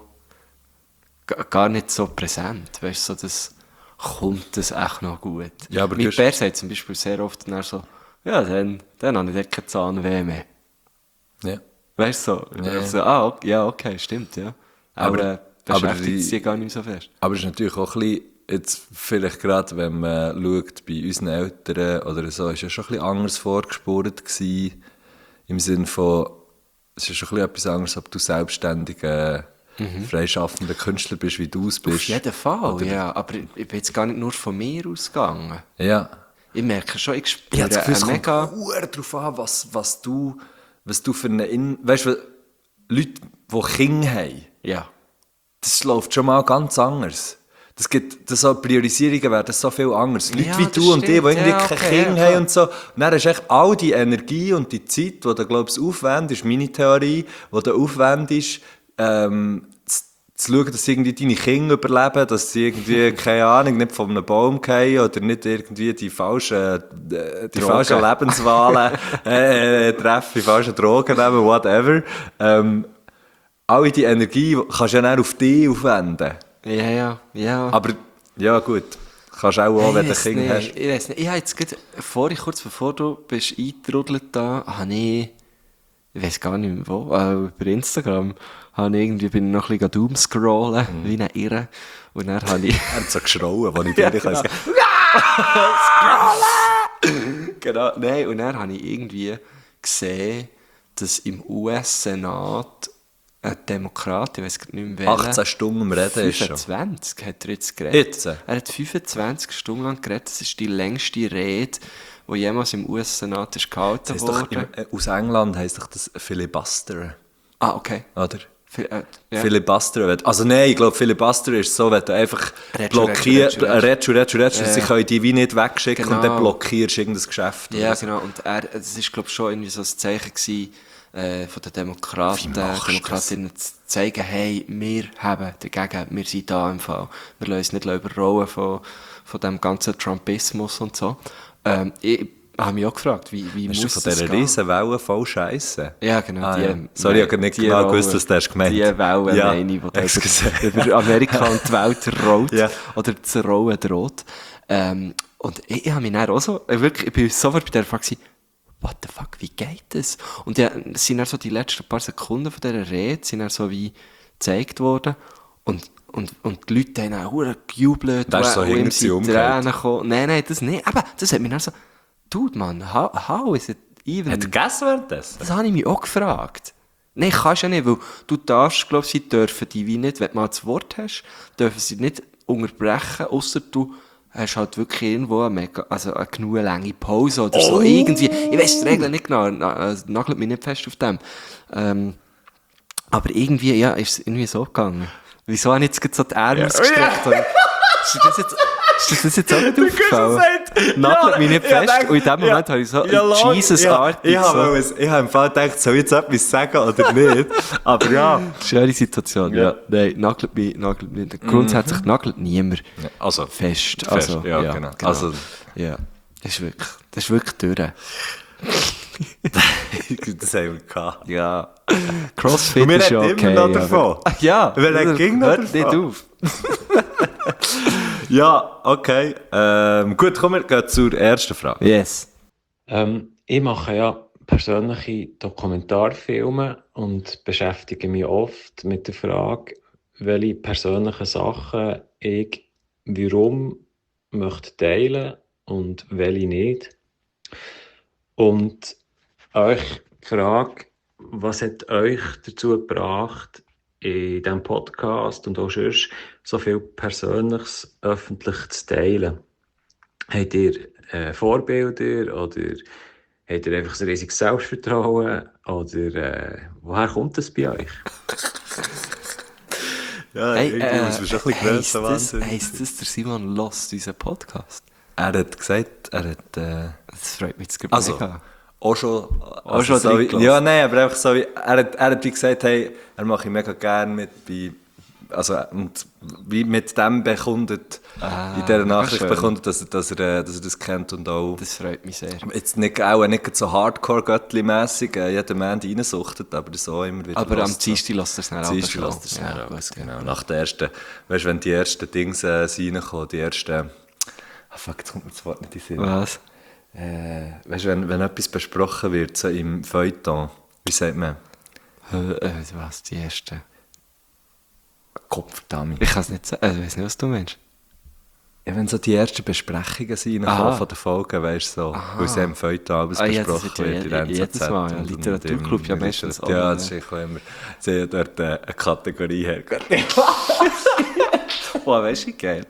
präsent, weißt du, so das kommt das echt noch gut. Ja, aber mein du hast- Bär sagt zum Beispiel sehr oft dann so, ja, dann habe ich dort keine Zahnweh mehr. Ja. Weißt du, so, Ja. so ja, okay, stimmt, ja. Aber beschäftigt sie gar nicht so fest. Aber es ist natürlich auch ein bisschen, jetzt vielleicht gerade, wenn man schaut, bei unseren Eltern oder so, ist ja schon ein bisschen anders vorgespurt gewesen, im Sinne von, es ist schon ein bisschen etwas anderes, ob du selbstständig freischaffender Künstler bist, wie du es bist. Auf jeden Fall, Oder- ja. Aber ich bin jetzt gar nicht nur von mir ausgegangen. Ja. Ich merke schon, ich Ich spüre habe das Gefühl, es eine kommt mega... verdammt darauf an, was du für eine... Weißt du, Leute, die Kinder haben, Ja. das läuft schon mal ganz anders. So Priorisierungen werden so viel anders. Leute Ja, wie das du und die stimmt. irgendwie Ja, kein okay, Kind ja, haben klar. und so. Und dann hast du echt all die Energie und die Zeit, die du, glaubst, aufwendest, meine Theorie, die du aufwendest, zu schauen, dass irgendwie deine Kinder überleben, dass sie irgendwie, keine Ahnung, nicht von einem Baum fallen oder nicht irgendwie die falschen Lebenswahlen treffen, die falschen Drogen nehmen, whatever. Alle die Energie kannst du ja dann auf dich aufwenden. Ja. Aber, ja gut, kannst auch, Hey, wenn du ein Kind hast. Ich weiss nicht. Ich habe jetzt gerade kurz bevor du bist eingetrudelt da, habe ich weiss gar nicht mehr wo, über Instagram, bin ich noch ein bisschen doomscrollen, wie eine Irre. Und dann habe ich... Er hat so geschrauen, als ich dir nicht sagen Genau, nein, und dann habe ich irgendwie gesehen, dass im US-Senat ein Demokrat, ich weiss nicht mehr welcher, 18 Stunden am Reden ist schon. 25 hat er jetzt geredet. Jetzt? Er hat 25 Stunden lang geredet. Das ist die längste Rede, die jemals im US-Senat ist gehalten Das heisst doch, wurde. aus England heisst doch das Filibuster, Ah, okay. oder? Ja. Filibuster. Also nein, ich glaube, Filibuster ist so, wenn du einfach blockierst, sie können die wie nicht wegschicken und dann blockierst du irgendein Geschäft. Ja, genau. Und es war, glaube ich, schon irgendwie so ein Zeichen gewesen, von den Demokratinnen zu zeigen, hey, wir haben dagegen, wir sind da im Fall. Wir lassen uns nicht überrollen von dem ganzen Trumpismus und so. Ich habe mich auch gefragt, wie muss das von dieser riesen Welle voll Scheisse? Ja, genau. Sorry, ich habe nicht genau gewusst, was du hast gemeint. Die Welle, meine ich, die über Amerika und die Welt rollt. Ja. Oder zu rollen droht. Und ich habe mich dann auch so, wirklich, ich bin sofort bei der Frage gewesen, what the fuck, wie geht das? Und ja, es sind dann so die letzten paar Sekunden von dieser Rede, sind dann so wie gezeigt worden. Und die Leute haben auch gejubelt. Das ist so hinter sie umgekehrt. Nein, das nicht. Aber das hat mich dann so, dude, man, how is it even... Hat er gegessen währenddessen? Das habe ich mich auch gefragt. Nein, kannst du ja nicht, weil du darfst, glaube ich, sie dürfen die wie nicht, wenn du mal das Wort hast, dürfen sie nicht unterbrechen, ausser du hast halt wirklich irgendwo eine genug lange Pause oder so. Irgendwie, ich weiss die Regeln nicht genau, nagelt mich nicht fest auf dem. Aber irgendwie, ja, ist es irgendwie so gegangen. Wieso habe ich jetzt gerade so die Ärmel ausgestreckt? Ist das jetzt auch nicht aufgefallen? Nagelt mich nicht fest. Und in dem Moment habe ich so Jesus-artig. Ich habe im Fall gedacht, soll ich jetzt etwas sagen oder nicht? Aber ja. Schöne Situation, ja. Nein, nagelt mich. Grundsätzlich nagelt niemand also, fest. Also, ja, genau. Also, ja, das ist wirklich durch. Das haben wir gehabt. Ja. Crossfit ist ja okay. Wir reden immer noch davon. Ja. Wir ging noch davon. Nicht auf. Ja, okay. Gut, kommen wir gehen zur ersten Frage. Yes. Ich mache ja persönliche Dokumentarfilme und beschäftige mich oft mit der Frage, welche persönlichen Sachen ich warum möchte teilen und welche nicht. Und euch die Frage, was hat euch dazu gebracht, in diesem Podcast und auch sonst so viel Persönliches öffentlich zu teilen? Habt ihr Vorbilder oder habt ihr einfach ein riesiges Selbstvertrauen? Oder woher kommt das bei euch? Ja, irgendwie muss man schon ein bisschen grösser werden. Heisst das, der Simon lost unseren Podcast? Er hat gesagt, das freut mich jetzt also, mega. Auch schon so wie, ja, nein, aber einfach so wie, er hat wie gesagt, hey, er mache ich mega gerne mit bei, also, und wie mit dem bekundet, in dieser Nachricht bekundet, dass er das kennt und auch... Das freut mich sehr. Jetzt nicht so Hardcore-Göttli-mässig, jeden Mann reinsuchtet, aber das auch immer wieder. Aber am Dienstag lässt er es dann auch. Genau. Nach der ersten, weißt du, wenn die ersten Dinge reinkommen, die ersten... fuck, jetzt kommt mir das Wort nicht in den Sinn. Was? Weißt du, wenn etwas besprochen wird, so im Feuilleton, wie sagt man? Was, die erste? Kopfdammi. Ich kann es nicht sagen, ich weiß nicht, was du meinst. Ja, wenn so die ersten Besprechungen sind von den Folgen, weißt du, so, weil sie im Feuilleton alles besprochen wird, in jedes Mal, ja, Literaturclub ja meistens auch. Ja, das ist immer, sie haben dort eine Kategorie her. Boah, weißt du, geil.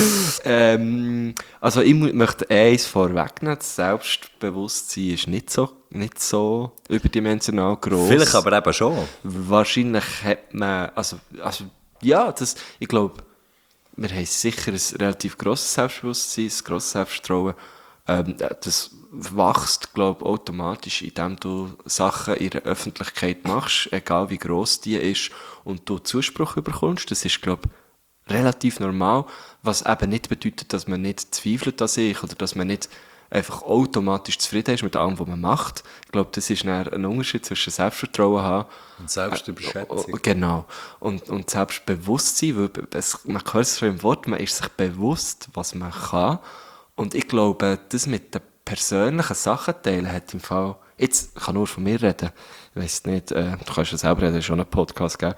Also ich möchte eins vorwegnehmen, das Selbstbewusstsein ist nicht so überdimensional gross. Vielleicht aber eben schon. Wahrscheinlich hat man, also ja, ich glaube, wir haben sicher ein relativ grosses Selbstbewusstsein, ein grosses Selbstvertrauen. Das wächst, glaube ich, automatisch, indem du Sachen in der Öffentlichkeit machst, egal wie gross die ist, und du Zuspruch bekommst. Das ist, glaube ich, relativ normal, was eben nicht bedeutet, dass man nicht zweifelt an sich oder dass man nicht einfach automatisch zufrieden ist mit allem, was man macht. Ich glaube, das ist ein Unterschied zwischen Selbstvertrauen haben und Selbstüberschätzung. Genau. Und Selbstbewusstsein, weil man hört es schon im Wort, man ist sich bewusst, was man kann. Und ich glaube, das mit den persönlichen Sachen teilen hat im Fall, jetzt ich kann nur von mir reden, ich weiss nicht, du kannst ja selber reden, schon einen Podcast geben.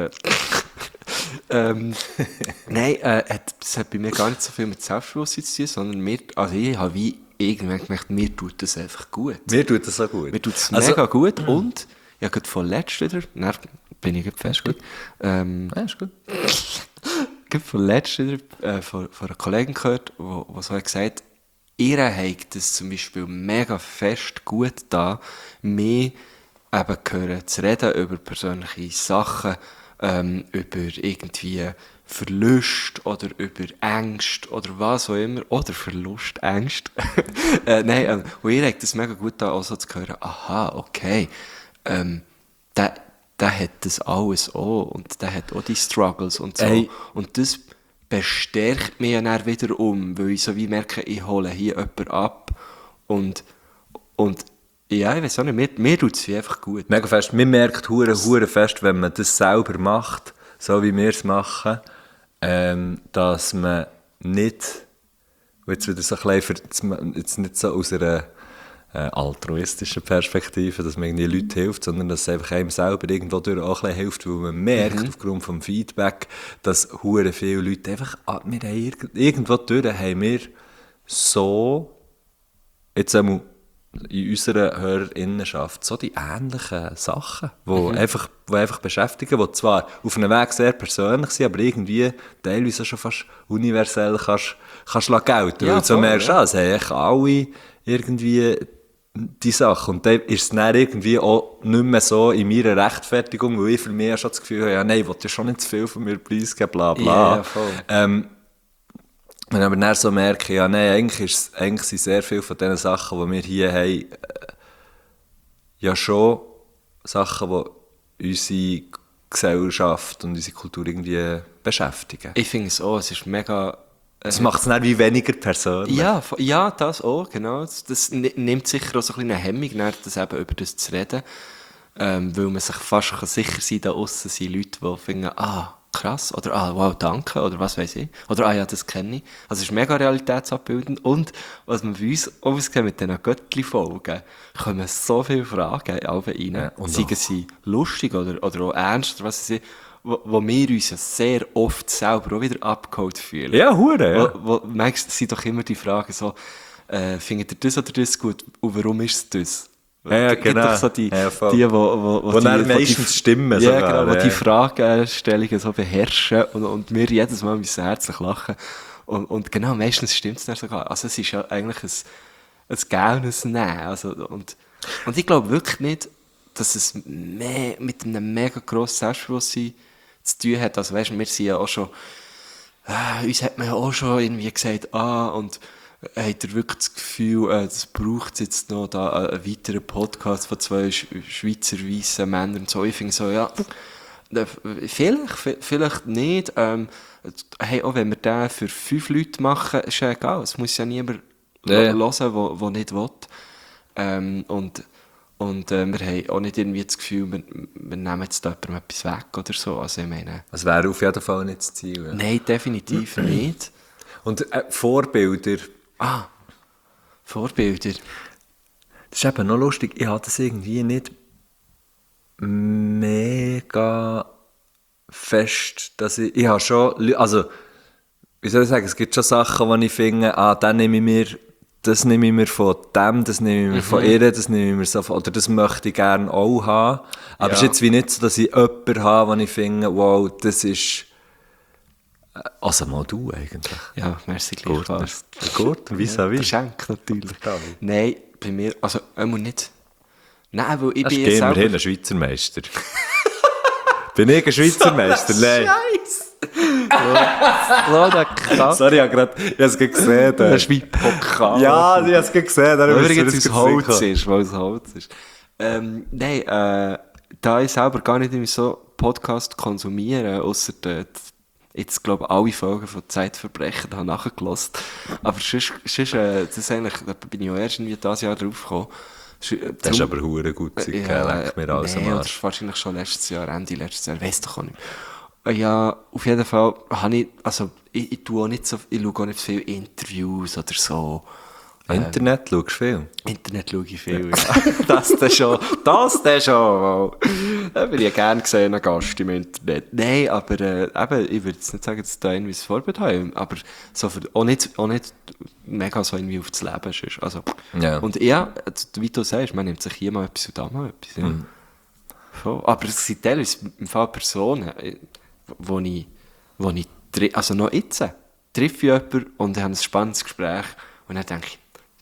Nein, es hat bei mir gar nicht so viel mit Selbstbewusstsein zu tun, sondern ich habe wie irgendwann gemerkt, mir tut das einfach gut. Mir tut das auch gut. Mir tut es mega gut und ich habe gerade von letztem wieder, dann bin ich fest gut. Ist gut. Ich habe von letztem wieder von einer Kollegin gehört, die so hat gesagt, ihr habt das zum Beispiel mega fest gut da, mich eben hören zu reden über persönliche Sachen, über irgendwie Verlust oder über Ängste oder was auch immer. Oder Verlust, Ängste. Nein, und ihr regt das mega gut an, auch so zu hören, aha, okay, der hat das alles auch und der hat auch die Struggles und so. Ey. Und das bestärkt mich ja dann wiederum, weil ich so wie merke, ich hole hier jemanden ab und ja, ich weiß auch nicht, mir tut es einfach gut. Mega fest. Man merkt hure fest, wenn man das selber macht, so wie wir es machen, dass man nicht, jetzt wieder so ein bisschen, jetzt nicht so aus einer altruistischen Perspektive, dass man irgendwie Leuten hilft, sondern dass es einfach einem selber irgendwo durch auch ein bisschen hilft, weil man merkt, aufgrund vom Feedback, dass hure viele Leute einfach, wir haben irgendwo durch haben wir so, jetzt einmal in unserer Hörerinnenschaft, so die ähnlichen Sachen, die einfach beschäftigen, die zwar auf einem Weg sehr persönlich sind, aber irgendwie teilweise schon fast universell kannst gelten. Ja, weil so merkst du, es haben echt alle irgendwie die Sache. Und dann ist es dann irgendwie auch nicht mehr so in meiner Rechtfertigung, weil ich für mich schon das Gefühl habe, ja, nein, ich will ja schon nicht zu viel von mir preisgeben, bla bla. Yeah, voll. Wenn ich aber dann so merke, ja, nein, eigentlich sind sehr viele von diesen Sachen, die wir hier haben, ja schon Sachen, die unsere Gesellschaft und unsere Kultur irgendwie beschäftigen. Ich finde es auch, es ist mega... Es macht es nicht wie weniger persönlich. Ja, das auch, genau. Das nimmt sicher auch so ein bisschen eine Hemmung, das eben über das zu reden, weil man sich fast sicher sein kann, da aussen sind Leute, die finden, krass, oder wow, danke, oder was weiß ich. Oder ja, das kenne ich. Also es ist mega realitätsabbildend. Und was man bei uns ausgeht mit diesen Göttli-Folgen, kommen so viele Fragen rein. Ja, und seien sie lustig oder auch ernst, oder was weiß ich, wo wir uns ja sehr oft selber auch wieder abgeholt fühlen. Ja, hure, ja. Wo merkst, sind doch immer die Fragen so, findet ihr das oder das gut und warum ist es das? Ja, genau. Doch so die dann meistens stimmen. Ja, sogar, genau, die Fragestellungen so beherrschen und wir jedes Mal müssen herzlich lachen. Und genau, meistens stimmt es dann sogar. Also es ist ja eigentlich ein Gaunes Nehmen. Also, und ich glaube wirklich nicht, dass es mit einem mega grossen Selbstbewusstsein zu tun hat. Also weißt du, wir sind ja auch schon, uns hat man ja auch schon irgendwie gesagt, und habt ihr wirklich das Gefühl, es braucht jetzt noch da einen weiteren Podcast von 2 Schweizer weissen Männern und so? Ich finde so, ja, vielleicht nicht. Hey, auch wenn wir den für 5 Leute machen, ist ja egal. Es muss ja niemand hören, der nicht will. Und wir haben auch nicht irgendwie das Gefühl, wir nehmen jetzt da jemandem etwas weg oder so. Also ich meine... Das wäre auf jeden Fall nicht das Ziel. Ja. Nein, definitiv nicht. Und Vorbilder... Vorbilder. Das ist eben noch lustig. Ich habe das irgendwie nicht mega fest, dass ich habe schon... Also, wie soll ich sagen, es gibt schon Sachen, wo ich finde, das nehme ich mir von dem, das nehme ich mir von ihr, das nehme ich mir so von, oder das möchte ich gerne auch haben. Aber es ist jetzt wie nicht so, dass ich jemanden habe, wo ich finde, wow, das ist... Also mal du eigentlich. Ja, merci gleichfalls. Gut, vis-à-vis. Geschenk natürlich. Nein, bei mir, also immer nicht. Nein, weil ich bin ja selber... immerhin ein Schweizer Meister. Bin ich ein Schweizer Meister? Nein. Scheiße! Sorry, ich habe es gesehen. Das ist wie Pokal. Ja, ich habe es gesehen. Übrigens, weil es Holz ist. Nein, da ich selber gar nicht so Podcast konsumiere, ausser jetzt, glaube ich, alle Folgen von Zeitverbrechen habe nachgelassen. Aber sonst das eigentlich, da bin ich auch erst irgendwie dieses Jahr drauf gekommen. Das ist aber hure gut gewesen, leck mir alles am Arsch. Das ist wahrscheinlich schon Ende letztes Jahr, weiss doch auch nicht. Ja, auf jeden Fall habe ich, also ich schaue auch nicht viele Interviews oder so. Internet schaust du viel? Internet schaue ich viel, ja. Das schon. Wow. Da bin ich gerne gesehener Gast im Internet. Nein, aber eben, ich würde jetzt nicht sagen, dass ich da irgendwie ein Vorbild habe, aber so auch nicht mega so irgendwie auf das Leben ist. Also, ja. Und ja, wie du sagst, man nimmt sich hier mal etwas und da mal etwas. Ja. So, aber es sind teilweise im Fall Personen, wo ich also noch jetzt, treffe ich jemanden und habe ein spannendes Gespräch und dann denke ich,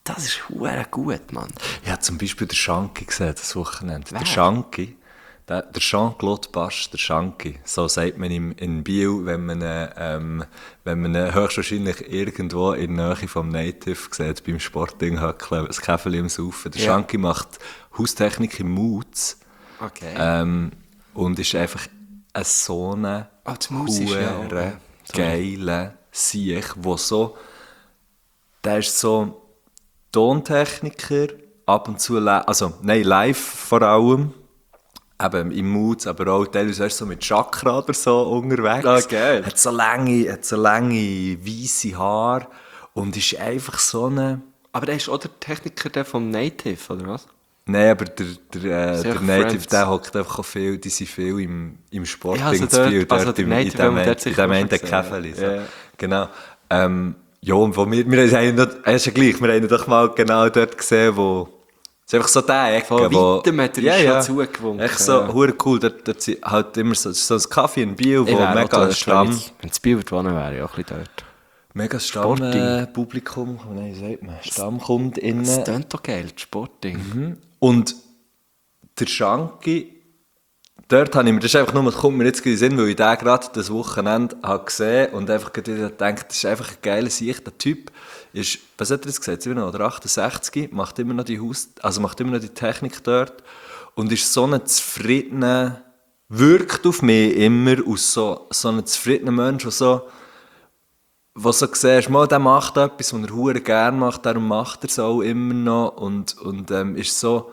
das ist verdammt gut, Mann. Ich habe zum Beispiel den Schanki gesehen, das Wochenende. Wer? Der Schanki, der Jean-Claude Basch, der Schanki. So sagt man ihm in Biel, wenn man ihn höchstwahrscheinlich irgendwo in der Nähe vom Native sieht, beim Sportding höckeln, das Käferli im Saufen. Der Schanki macht Haustechnik im Moods. Okay. Und ist einfach so eine das Moods ist ja auch- geile Sieg, wo so, der ist so Tontechniker, ab und zu, live vor allem, eben im Moods, aber auch teilweise erst so mit Chakra oder so unterwegs. Ah, geil. Hat so lange weisse Haare und ist einfach so eine... Aber der ist auch der Techniker der vom Native, oder was? Nein, aber der Sehr Native, Friends. der hockt einfach auch viel, die sind viel im Sportding Ja, also zu viel, dort- also der in Native, dem der hat sich einen auch schon gesehen, Käfeli. So. ja. Genau. Ja, und wo wir haben ihn noch, ist ja gleich, wir haben ihn doch mal genau dort gesehen, wo, es ist einfach so der Ecke, Von wo... weitem hat er schon zugewunken, Echt so, ja. hure cool, dort sind halt immer so ein Kaffee in Biel, wo wäre auch mega dort, Stamm... wenn es Biel wohnen wäre, ich auch ein bisschen dort. Mega Sporting. Publikum, nein, wie sagt man, Das StammkundInnen. tönt doch geil, das Sportding. Und der Schanki, dort habe ich mir, das ist einfach nur, das kommt mir jetzt in den Sinn, weil ich den gerade das Wochenende habe gesehen und einfach gerade gedacht, das ist einfach ein geiler Sicht. Der Typ ist, was hat er jetzt gesagt, 7 oder 68, macht immer noch die Technik dort und ist so ein zufriedener, wirkt auf mich immer aus so einem zufriedenen Mensch, der so siehst, mal, der macht etwas, was er verdammt gerne macht, darum macht er es auch immer noch und ist so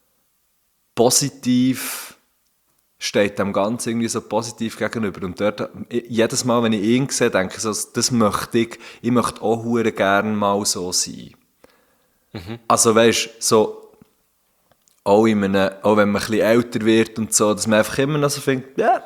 positiv, steht dem Ganzen irgendwie so positiv gegenüber. Und dort, jedes Mal, wenn ich ihn sehe, denke ich so, das möchte ich möchte auch verdammt gerne mal so sein. Also weisst, so, auch wenn man ein bisschen älter wird und so, dass man einfach immer noch so findet, ja.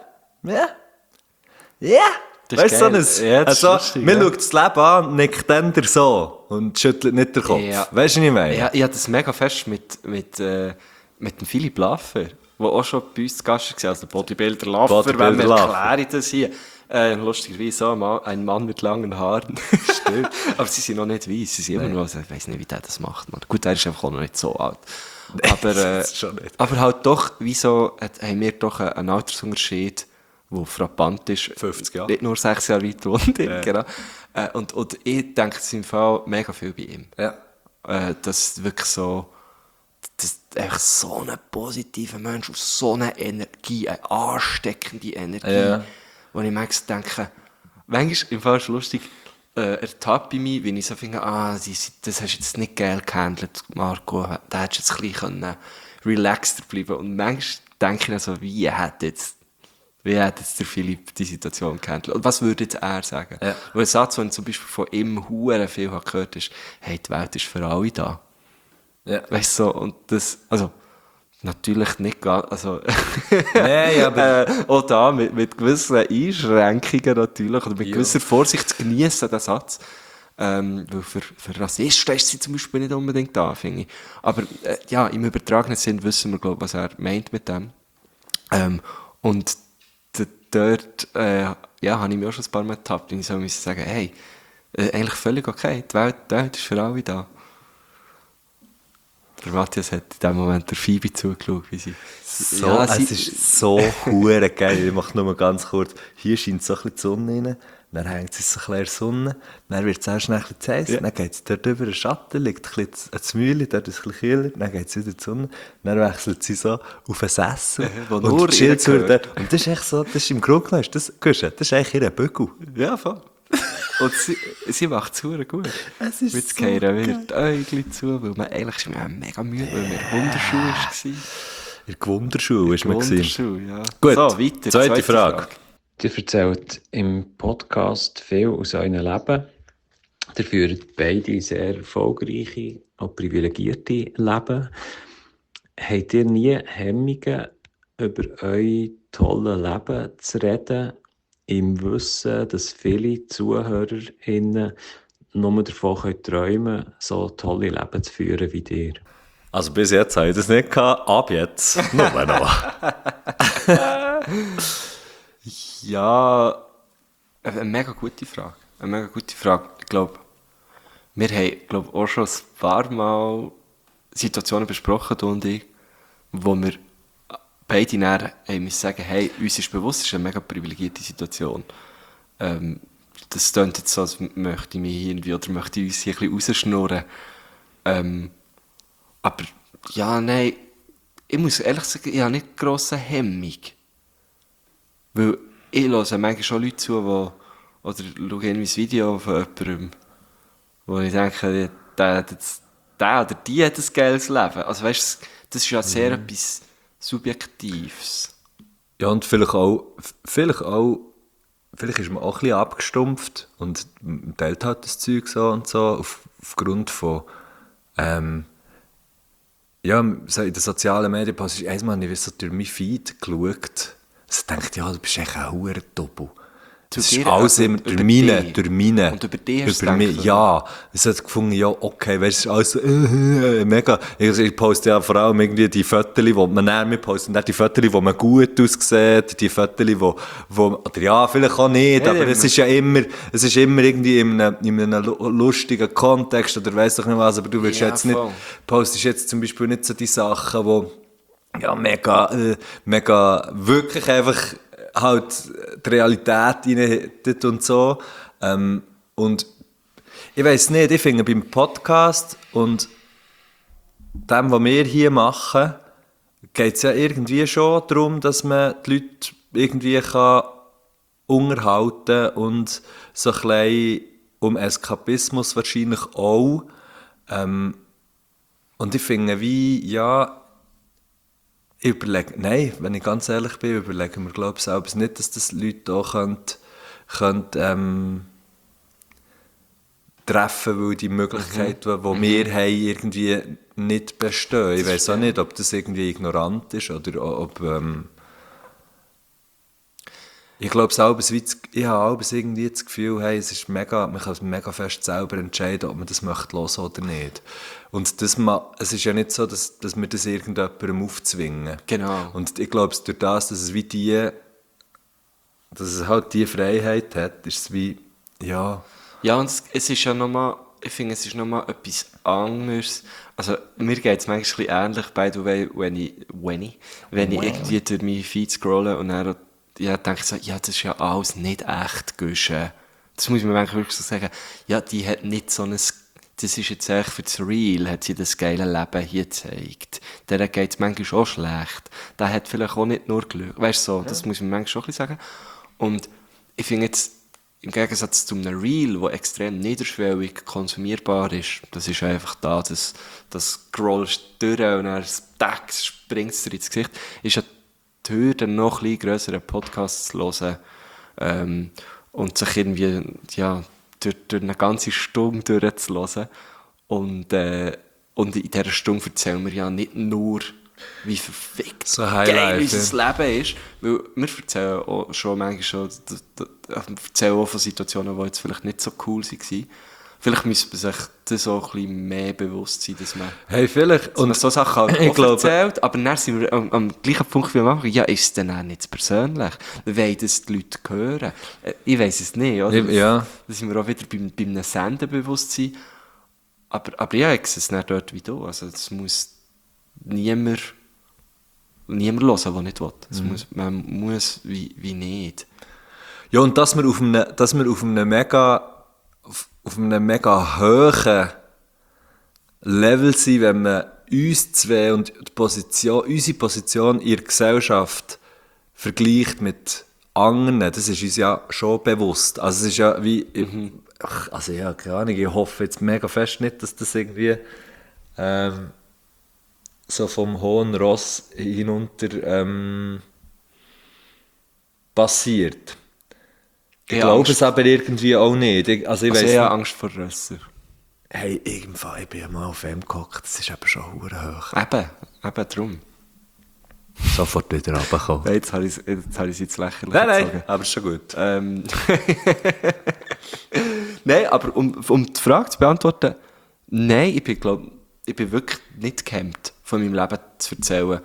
Das ist Weißt du, so geil. Ja, das ist lustig, man ja. schaut das Leben an, nickt dann so und schüttelt nicht den Kopf. Ja. Weißt du, was ich meine? Ja, ich hatte das mega fest mit dem Philipp Laffer, der auch schon bei uns zu Gast war, also Bodybuilder Laffer, Bodybuilder wenn wir Laffer. erklären das hier. Lustigerweise so ein Mann mit langen Haaren. Stimmt. Aber sie sind noch nicht weiss, sie sind immer noch, also ich weiss nicht, wie der das macht. Man. Gut, der ist einfach auch noch nicht so alt. Aber, das ist schon nicht. aber halt doch, wieso haben wir doch einen Altersunterschied, der frappant ist. 50 Jahre. Nicht nur 6 Jahre weit wohnt, genau. Und ich denke, es ist im Fall mega viel bei ihm. Ja. Das wirklich so, das ist einfach so ein positiver Mensch und so eine Energie, eine ansteckende Energie, Ja. wo ich manchmal denke, manchmal im Fall ist es lustig, ertappe ich mich, wenn ich so finde, das hast du jetzt nicht geil gehandelt, Marco, da hättest du jetzt ein bisschen relaxter bleiben können. Und manchmal denke ich dann so, wie hat jetzt der Philipp die Situation gehandelt? Und was würde jetzt er sagen? Ja. Weil ein Satz, den ich zum Beispiel von ihm hure viel habe gehört ist, hey, die Welt ist für alle da. Ja. Weißt du, so, und das, also, natürlich nicht ganz, also, Nein, aber... auch da mit gewissen Einschränkungen natürlich, oder mit Ja. gewisser Vorsicht zu genießen, den Satz. Weil für Rassisten ist sie zum Beispiel nicht unbedingt da, finde ich. Aber, ja, im übertragenen Sinn wissen wir, glaube ich, was er meint mit dem. Und dort, ja, habe ich mir auch schon ein paar Mal getappt, und ich so musste sagen, hey, eigentlich völlig okay, die Welt ist für alle da. Der Matthias hat in dem Moment der Phoebe zugeschaut, wie sie... So, Ja, es ist so hure geil. Ich mache nur mal ganz kurz. Hier scheint so ein bisschen die Sonne rein, dann hängt es so ein bisschen in der Sonne, dann wird es auch schnell ein bisschen zu heiß, Ja. dann geht es dort über den Schatten, liegt ein bisschen das Mühle, dort ist es ein bisschen kühler, dann geht es wieder in die Sonne, dann wechselt sie so auf einen Sessel wo nur und chillt ihr so gehört. dort. Und das ist echt so, das ist im Grunde genommen, das ist eigentlich ihr Bügel. Ja, voll. Und sie macht es sehr gut. Es ist Mit so Keira wieder die Äugel zu, weil man eigentlich ist man mega müde, weil wir Hunderschuhe waren. In der Gewunderschule war man. Hunderschuhe, ja. Gut, So, weiter. zweite Frage. Ihr erzählt im Podcast viel aus eurem Leben. Ihr führt beide sehr erfolgreiche und privilegierte Leben. Habt ihr nie Hemmungen, über euer tolles Leben zu reden, im Wissen, dass viele ZuhörerInnen nur davon träumen können, so tolle Leben zu führen wie ihr? Also bis jetzt habe ich das nicht gehabt, ab jetzt nur noch. Ja, eine mega gute Frage. Ich glaube, Wir haben, glaube ich, auch schon ein paar Mal Situationen besprochen, du und ich, wo wir beide nachher haben sagen, hey, uns ist bewusst, es ist eine mega privilegierte Situation. Das klingt jetzt so, als möchte ich mich irgendwie oder möchte ich uns hier ein bisschen rausschnurren. Aber ja, nein, ich muss ehrlich sagen, ich habe nicht grosse Hemmung. Weil ich höre manchmal schon Leute zu, oder schaue irgendwie ein Video von jemandem, wo ich denke, der oder die hat ein geiles Leben. Also weißt du, das ist ja sehr etwas Subjektives. Ja, und vielleicht ist man auch ein bisschen abgestumpft und teilt halt das Zeug so und so aufgrund von ja, so in den sozialen Medien passiert einmal, ich so durch meinen Feed geschaut, also ich dachte, ja, du bist echt ein Hurendoppel. Das ist alles immer durch meine. Und über dich hast über mich, ja. Es hat gefunden, ja, okay, weißt du, alles so, mega. Ich poste ja vor allem irgendwie die Fotos, die man näher mit postet, nicht die Fotos, wo man gut aussieht, die Fotos, oder ja, vielleicht auch nicht, aber es ist immer irgendwie in einem lustigen Kontext, oder weiss doch nicht was, aber du willst jetzt nicht, postest jetzt zum Beispiel nicht so die Sachen, wo, ja, mega, wirklich einfach, halt die Realität reinhittet und so. Und ich weiss nicht, ich finde beim Podcast und dem, was wir hier machen, geht es ja irgendwie schon darum, dass man die Leute irgendwie kann unterhalten und so ein bisschen um Eskapismus wahrscheinlich auch. Und ich finde wie, ja, wenn ich ganz ehrlich bin, überlegen wir, glaube ich, selbst nicht, dass das Leute auch treffen, weil die Möglichkeiten, die wir haben, irgendwie nicht bestehen. Ich weiss auch nicht, ob das irgendwie ignorant ist oder ob... ich glaube, ich habe irgendwie das Gefühl, hey, es ist mega, man kann es mega fest selber entscheiden, ob man das möchte hören oder nicht. Und es ist ja nicht so, dass wir das irgendjemandem aufzwingen. Genau. Und ich glaube, durch das, dass es halt die Freiheit hat, ist es wie, ja... Ja, und es ist ja nochmal, ich finde, es ist nochmal etwas anderes. Also, mir geht es manchmal ein bisschen ähnlich, by the way, wenn ich irgendwie durch meine Feed scrolle und dann denke ich so, ja, das ist ja alles nicht echt Guschen. Das muss man manchmal wirklich so sagen. Ja, die hat nicht so ein, das ist jetzt echt für das Real, hat sie das geile Leben hier gezeigt. Der geht es manchmal auch schlecht. Der hat vielleicht auch nicht nur Glück. Weißt du, so, das muss man manchmal schon ein bisschen sagen. Und ich finde jetzt, im Gegensatz zu einem Reel, das extrem niederschwellig konsumierbar ist, das ist einfach da, das scrollst durch und dann springt es dir ins Gesicht, ist ja die Hürde, noch ein bisschen grösseren Podcast zu hören und sich irgendwie durch eine ganze Stunde durchzuhören. Und in dieser Stunde erzählen wir ja nicht nur, wie verfickt so geil unser Leben ist. Weil wir erzählen auch schon manchmal auch von Situationen, die jetzt vielleicht nicht so cool waren. Vielleicht müsste man sich das auch ein bisschen mehr bewusst sein, dass man, man so Sachen auch erzählt, aber dann sind wir am gleichen Punkt wie am Anfang. Ja, ist es denn auch nicht persönlich? Wollen das die Leute hören? Ich weiss es nicht, oder? Ja. Da sind wir auch wieder bei einem Sendenbewusstsein. Aber ja, ich sehe es nicht dort wie du. Also, das muss niemand hören, der nicht will. Man muss wie nicht. Ja, und dass wir auf einem mega hohen Level sind, wenn man uns zwei und unsere Position in der Gesellschaft vergleicht mit anderen, das ist uns ja schon bewusst. Also es ist ja wie, keine Ahnung, ich hoffe jetzt mega fest nicht, dass das irgendwie so vom hohen Ross hinunter passiert. Ich glaube es aber irgendwie auch nicht. Ich weiss ich habe Angst vor Rösser. Hey, ich bin ja mal auf dem gehockt, das ist aber schon verdammt hoch. Eben darum. Sofort wieder runterkommen. Nein, jetzt habe ich es jetzt lächerlich Nein, aber ist schon gut. Nein, aber um die Frage zu beantworten, nein, ich bin wirklich nicht gehemmt, von meinem Leben zu erzählen.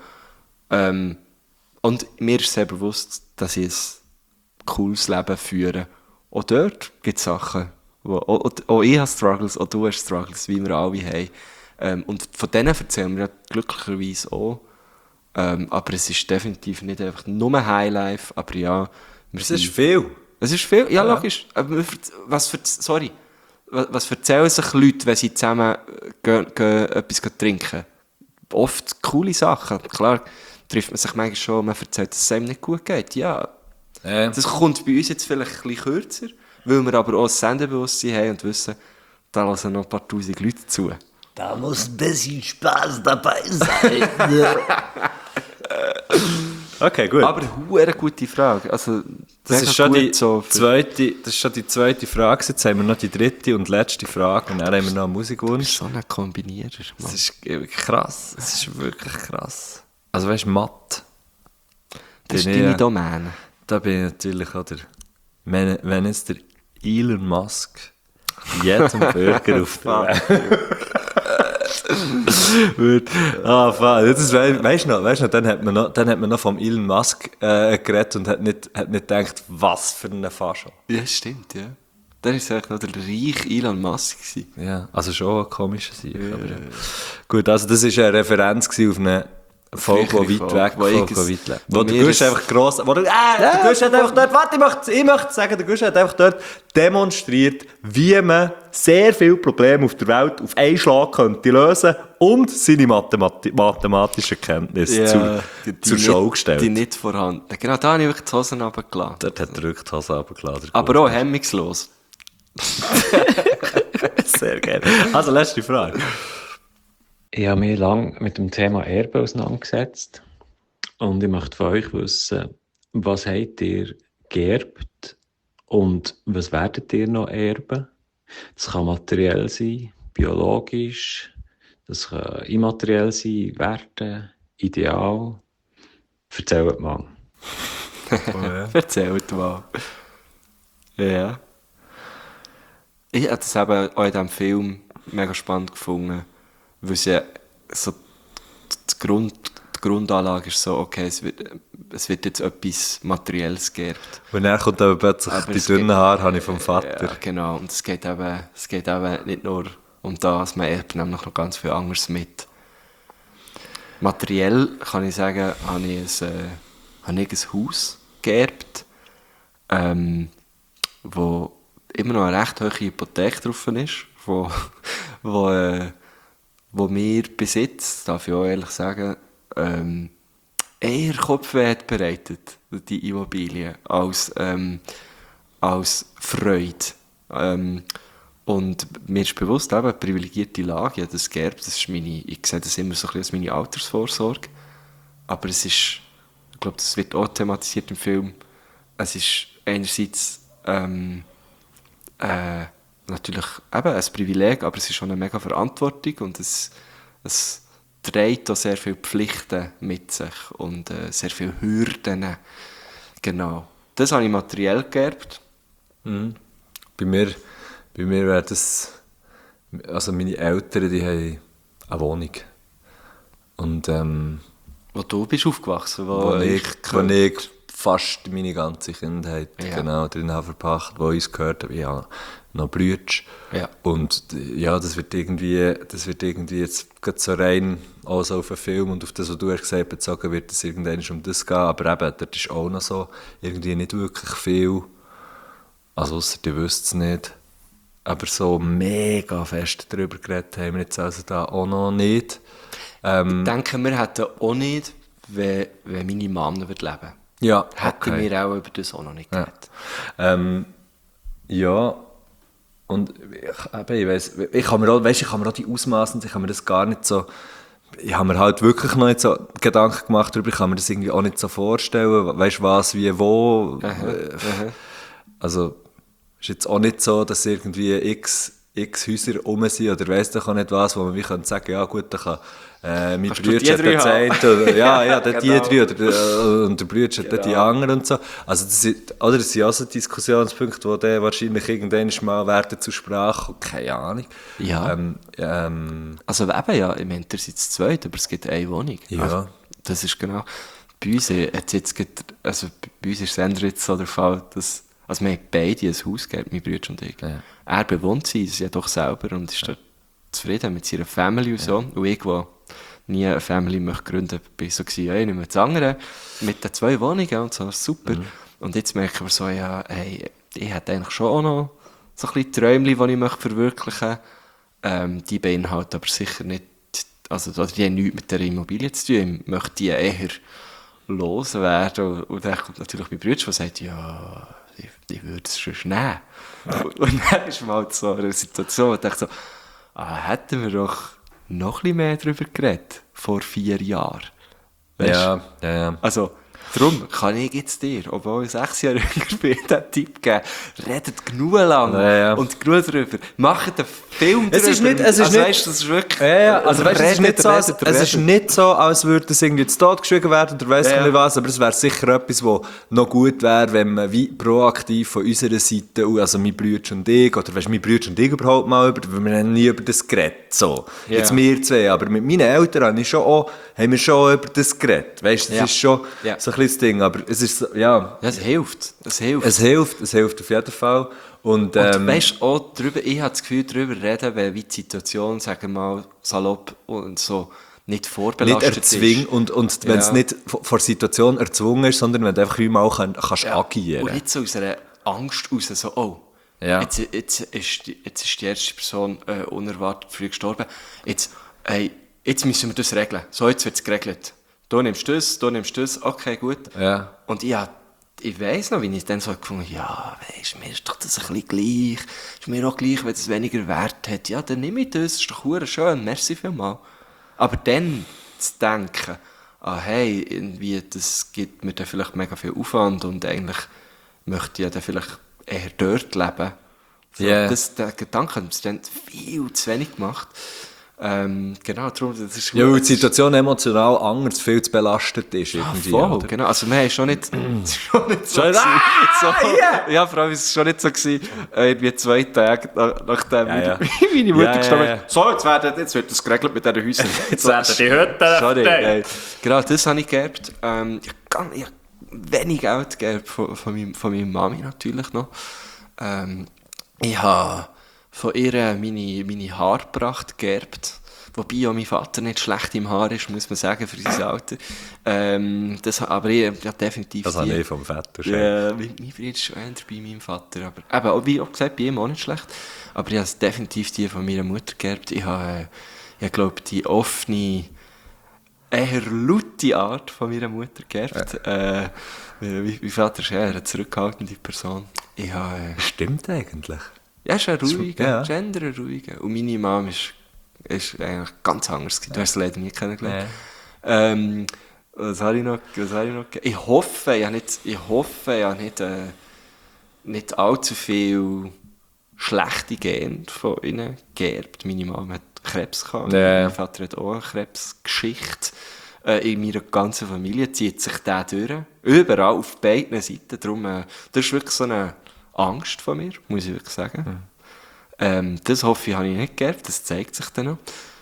Und mir ist sehr bewusst, dass ich ein cooles Leben führe. Auch dort gibt es Sachen, Auch ich habe Struggles, auch du hast Struggles, wie wir alle haben. Und von denen erzählen wir ja glücklicherweise auch. Aber es ist definitiv nicht einfach nur Highlife, aber ja. Es ist viel. Es ist viel, ja, logisch. Aber was erzählen sich Leute, wenn sie zusammen gehen etwas trinken? Oft coole Sachen. Klar trifft man sich manchmal schon, man erzählt, dass es einem nicht gut geht. Ja. Das kommt bei uns jetzt vielleicht ein bisschen kürzer, weil wir aber auch das Sendebewusstsein haben und wissen, da lassen noch ein paar tausend Leute zu. Da muss ein bisschen Spaß dabei sein. Okay, gut. Aber eine gute Frage. Also, das ist schon die zweite Frage. Jetzt haben wir noch die dritte und letzte Frage. Und dann haben wir noch einen Musikwunsch. So ein Kombinierer. Das ist krass. Es ist wirklich krass. Also weißt du, Mathe. Das ist deine Domäne. Da bin ich natürlich auch wenn es der Elon Musk jedem Bürger auf der Welt weißt du noch, dann hat man noch vom Elon Musk geredet und hat nicht gedacht, was für eine Fascho. Ja, stimmt, ja. Dann war es eigentlich noch der reiche Elon Musk gewesen. Ja, also schon ein komischer Sieg. Aber gut, also das war eine Referenz auf eine Folge, die weit weg wo der Gusch einfach gross... der Gusch hat einfach dort... Warte, ich möchte sagen, der Gusch hat einfach dort demonstriert, wie man sehr viele Probleme auf der Welt auf einen Schlag könnte lösen und seine mathematischen Kenntnisse zur Show gestellt. Die nicht vorhanden. Genau, da habe ich wirklich die Hosen runtergelassen. Dort hat er wirklich die Hosen runtergelassen. Aber auch hemmungslos. Sehr geil. Also, letzte Frage. Ich habe mich lange mit dem Thema Erbe auseinandergesetzt und ich möchte von euch wissen, was habt ihr geerbt und was werdet ihr noch erben? Das kann materiell sein, biologisch, das kann immateriell sein, Werte, Ideal. Erzählt mal. Erzählt mal. Ja. Ich habe das eben auch in diesem Film mega spannend gefunden. Weil es ja so die Grundanlage ist so, okay, es wird jetzt etwas Materielles geerbt. Und dann kommt aber plötzlich aber die dünnen Haare habe ich vom Vater. Ja, genau. Und es geht eben nicht nur um das, man erbt nämlich noch ganz viel anderes mit. Materiell kann ich sagen, habe ich ein Haus geerbt, wo immer noch eine recht hohe Hypothek drauf ist, wo mir bis jetzt, darf ich auch ehrlich sagen, eher Kopfweh hat bereitet, die Immobilie, als Freude. Und mir ist bewusst, eben, privilegierte Lage, ja, das geerbt, ich sehe das immer so ein bisschen als meine Altersvorsorge. Aber es ist, ich glaube, das wird auch thematisiert im Film, es ist einerseits natürlich eben ein Privileg, aber es ist schon eine mega Verantwortung und es trägt auch sehr viele Pflichten mit sich und sehr viele Hürden. Genau. Das habe ich materiell geerbt. Mhm. Bei mir wäre das... Also meine Eltern, die haben eine Wohnung. Und wo du bist aufgewachsen? Wo ich fast meine ganze Kindheit genau drin habe verbracht, wo uns gehört habe. Ja, noch Brüder. Ja. Und ja, das wird irgendwie jetzt gerade so rein auch so auf einen Film und auf das, was du hast gesagt, bezogen wird es irgendwann um das gehen. Aber eben, dort ist auch noch so irgendwie nicht wirklich viel, also ausser ihr wisst es nicht, aber so mega fest darüber geredet haben wir jetzt also da auch noch nicht. Ich denke, wir hätten auch nicht, wenn meine Mama leben würde. Ja, hätten wir auch über das auch noch nicht geredet. Ja, und ich weiss, ich kann mir auch die Ausmaßen, ich kann mir das gar nicht so, ich habe mir halt wirklich noch nicht so Gedanken gemacht darüber, ich kann mir das irgendwie auch nicht so vorstellen, weißt was, wie, wo. Also, ist jetzt auch nicht so, dass irgendwie x Häuser rum sind oder weiss doch auch nicht was, wo man wie sagen könnte, ja gut, da kann mein Bruder hat das eine oder dort die drei oder, und der Bruder hat dort die anderen und so. Also das sind auch so Diskussionspunkte, die dann wahrscheinlich irgendwann mal werden zur Sprache kommen. Keine Ahnung. Ja. Also eben ja, im Ende sind es zwei, aber es gibt eine Wohnung. Ja. Also, das ist genau. Bei uns ist es jetzt so der Fall, dass Also wir haben beide ein Haus gegeben, mein Bruder und ich. Ja. Er bewohnt sie ja doch selber und ist dort zufrieden mit seiner Family und so. Und ich, der nie eine Family möchte gründen, bin so gewesen, hey, nicht mehr das andere, mit den 2 Wohnungen und so, super. Und jetzt merken wir so, ja, hey, ich hätte eigentlich schon auch noch so ein bisschen Träumchen, die ich möchte verwirklichen möchte. Die beinhalten aber sicher nicht, also die haben nichts mit der Immobilie zu tun. Ich möchte die eher loswerden. Und dann kommt natürlich mein Bruder, der sagt, ja, ich würde es schon nehmen. Und dann ist man halt so in einer Situation, wo ich dachte so, hätten wir doch noch ein bisschen mehr darüber geredet, vor 4 Jahren. Weißt? Ja. Also, darum kann ich jetzt dir, obwohl ich 6 Jahre jünger bin, den Tipp geben, redet genug lang und genug darüber. Macht einen Film Es darüber. ist nicht, Weißt, das ist wirklich... also weißt, es ist nicht so, als würde es irgendwie zu Tod geschwiegen werden oder weiss ich nicht was, aber es wäre sicher etwas, was noch gut wäre, wenn man wie proaktiv von unserer Seite, also mein Bruder und ich, oder weißt, mein Bruder und ich überhaupt mal weil wir haben nie über das geredet, so. Jetzt wir 2, aber mit meinen Eltern haben wir schon über das geredet, weißt, das ist schon so ein bisschen das Ding, aber es ist, es hilft. Es hilft auf jeden Fall. Und weißt du, auch darüber, ich habe das Gefühl, darüber reden, weil wie die Situation, sagen wir mal, salopp und so, nicht vorbelastet nicht erzwingen ist. Und wenn es nicht vor der Situation erzwungen ist, sondern wenn du einfach mal kannst agieren. Und nicht so aus einer Angst raus, so, jetzt ist die erste Person unerwartet früh gestorben. Jetzt müssen wir das regeln. So, jetzt wird es geregelt. Du nimmst das, okay, gut. Ja. Und ich weiss noch, wie ich dann so gefunden habe, ja, weisst, mir ist doch das ein bisschen gleich. Ist mir auch gleich, wenn es weniger Wert hat. Ja, dann nehme ich das, ist doch verdammt schön, merci vielmals. Aber dann zu denken, hey, irgendwie, das gibt mir dann vielleicht mega viel Aufwand und eigentlich möchte ich dann vielleicht eher dort leben. So, der Gedanke hat mir dann viel zu wenig gemacht. Genau, darum, das ist ja, weil die Situation emotional anders viel zu belastet ist. Voll, oder? Genau. Also, wir haben schon nicht so ja, vor allem ist es schon nicht so gewesen, irgendwie 2 Tage nachdem meine Mutter gestorben ist. So, jetzt wird das geregelt mit diesen Häusern. Jetzt werden die Hütten. Genau, das habe ich geerbt. Ich habe wenig Geld geerbt von meiner Mami natürlich noch. Ich habe von ihr meine Haarpracht geerbt. Wobei auch mein Vater nicht schlecht im Haar ist, muss man sagen, für sein Alter. Aber ich definitiv... Das habe ich vom Vater schon. Ja, mein Bruder ist schon eher bei meinem Vater. Aber eben, wie auch gesagt, bei ihm auch nicht schlecht. Aber ich habe definitiv die von meiner Mutter geerbt. Ich glaube, die offene, eher laute Art von meiner Mutter geerbt. Mein Vater ist eher eine zurückhaltende Person. Stimmt eigentlich. Ja, ist ein ruhiger, gender ruhiger. Und meine Mom ist eigentlich ganz anders gewesen. Du hast sie leider nie kennengelernt. Was habe ich noch? Ich hoffe, ich habe nicht allzu viel schlechte Gene von ihnen geerbt. Meine Mom hat Krebs gehabt. Mein Vater hat auch eine Krebsgeschichte. In meiner ganzen Familie zieht sich der durch. Überall, auf beiden Seiten. Darum, das ist wirklich so eine Angst von mir, muss ich wirklich sagen. Das hoffe ich, habe ich nicht geerbt, das zeigt sich dann noch.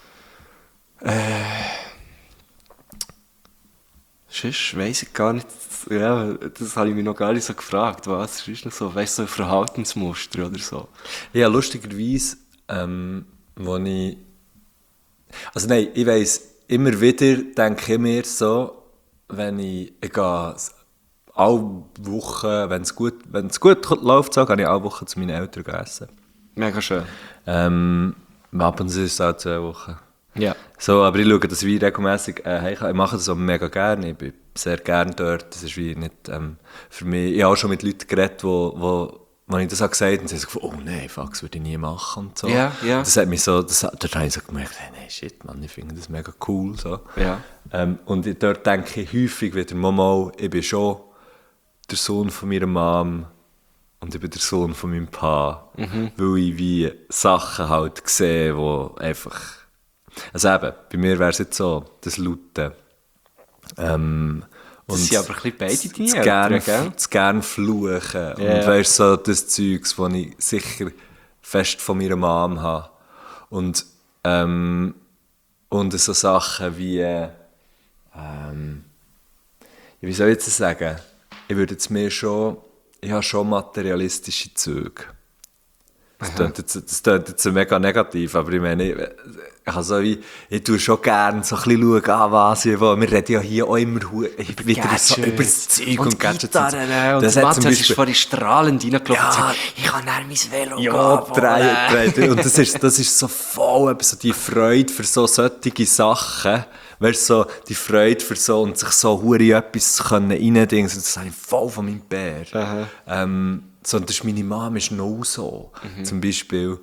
Sonst weiss ich gar nicht, das habe ich mich noch gar nicht so gefragt, was ist noch so, weißt du, so ein Verhaltensmuster oder so? Ja, lustigerweise, ich weiss, immer wieder denke ich mir so, wenn ich gehe, alle Wochen, wenn es gut läuft, so, gehe ich alle Wochen zu meinen Eltern essen. Mega schön. Ab und zu ist es auch 2 Wochen. Ja. So, aber ich schaue das wie regelmässig. Ich mache das auch mega gerne. Ich bin sehr gerne dort. Das ist wie nicht für mich. Ich habe auch schon mit Leuten geredet, wo ich das auch gesagt habe, und sie haben gesagt, oh nein, fuck, das würde ich nie machen und so. Ja. Das hat mich so, dort habe ich so gemerkt, hey, nein, shit, Mann, ich finde das mega cool. So. Ja. Und dort denke ich häufig wieder, mal, ich bin schon der Sohn von meiner Mom und ich bin der Sohn von meinem Pa. Weil ich wie Sachen halt sehe, die einfach... Also eben, bei mir wäre es jetzt so, das Laute. Das sind aber ein bisschen beide deine Eltern, zu gern fluchen. Und weißt so das Zeugs, das ich sicher fest von meiner Mom habe. Und so Sachen wie... wie soll ich jetzt sagen? Ich würde jetzt mir schon... ich habe schon materialistische Züge. Das klingt jetzt mega negativ, aber ich meine, ich tue schon gerne so ein bisschen schauen, was ich will. Wir reden ja hier auch immer wieder so über das Zeug und Gadgets. Gitarren, und das ist vorhin strahlend reingelaufen. Ja, ich kann dann mein Velo drehen. Und das ist so voll so die Freude für so solche Sachen. Weißt du, so die Freude für so und sich so hure etwas reindingen, das habe ich voll von meinem Bär. So, und das ist meine Mama ist noch so, zum Beispiel.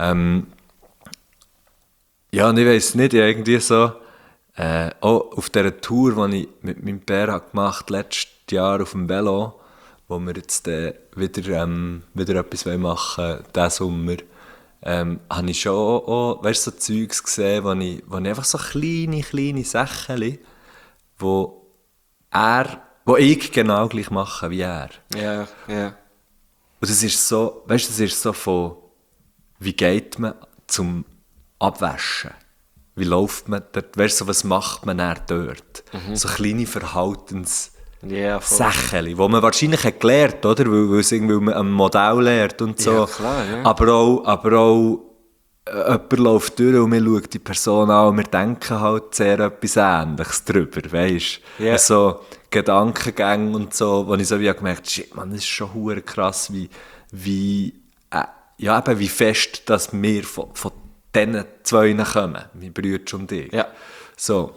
Ja, und ich weiss nicht, irgendwie so, auch auf dieser Tour, die ich mit meinem Bär gemacht habe, letztes Jahr auf dem Velo, wo wir jetzt wieder etwas machen wollen, diesen Sommer, habe ich schon auch, weißt, so Zeugs gesehen, wo ich einfach so kleine Sachen, wo ich genau gleich mache wie er. Ja, ja. Und das ist so, weißt, das ist so von, wie geht man zum Abwaschen? Wie läuft man dort? Weißt du, was macht man dann dort? So kleine Verhaltenssachen, die man wahrscheinlich hat gelernt, oder? Weil es irgendwie man ein Modell lernt und so. Ja, klar, ja. Aber auch jemand läuft durch und wir schauen die Person an und wir denken halt sehr etwas Ähnliches drüber, weißt du? Yeah. So Gedankengänge und so, wo ich so wie gemerkt habe, shit, man, das ist schon hure krass, wie fest, dass wir von diesen zwei kommen, mein Bruder und ich. Ja. So.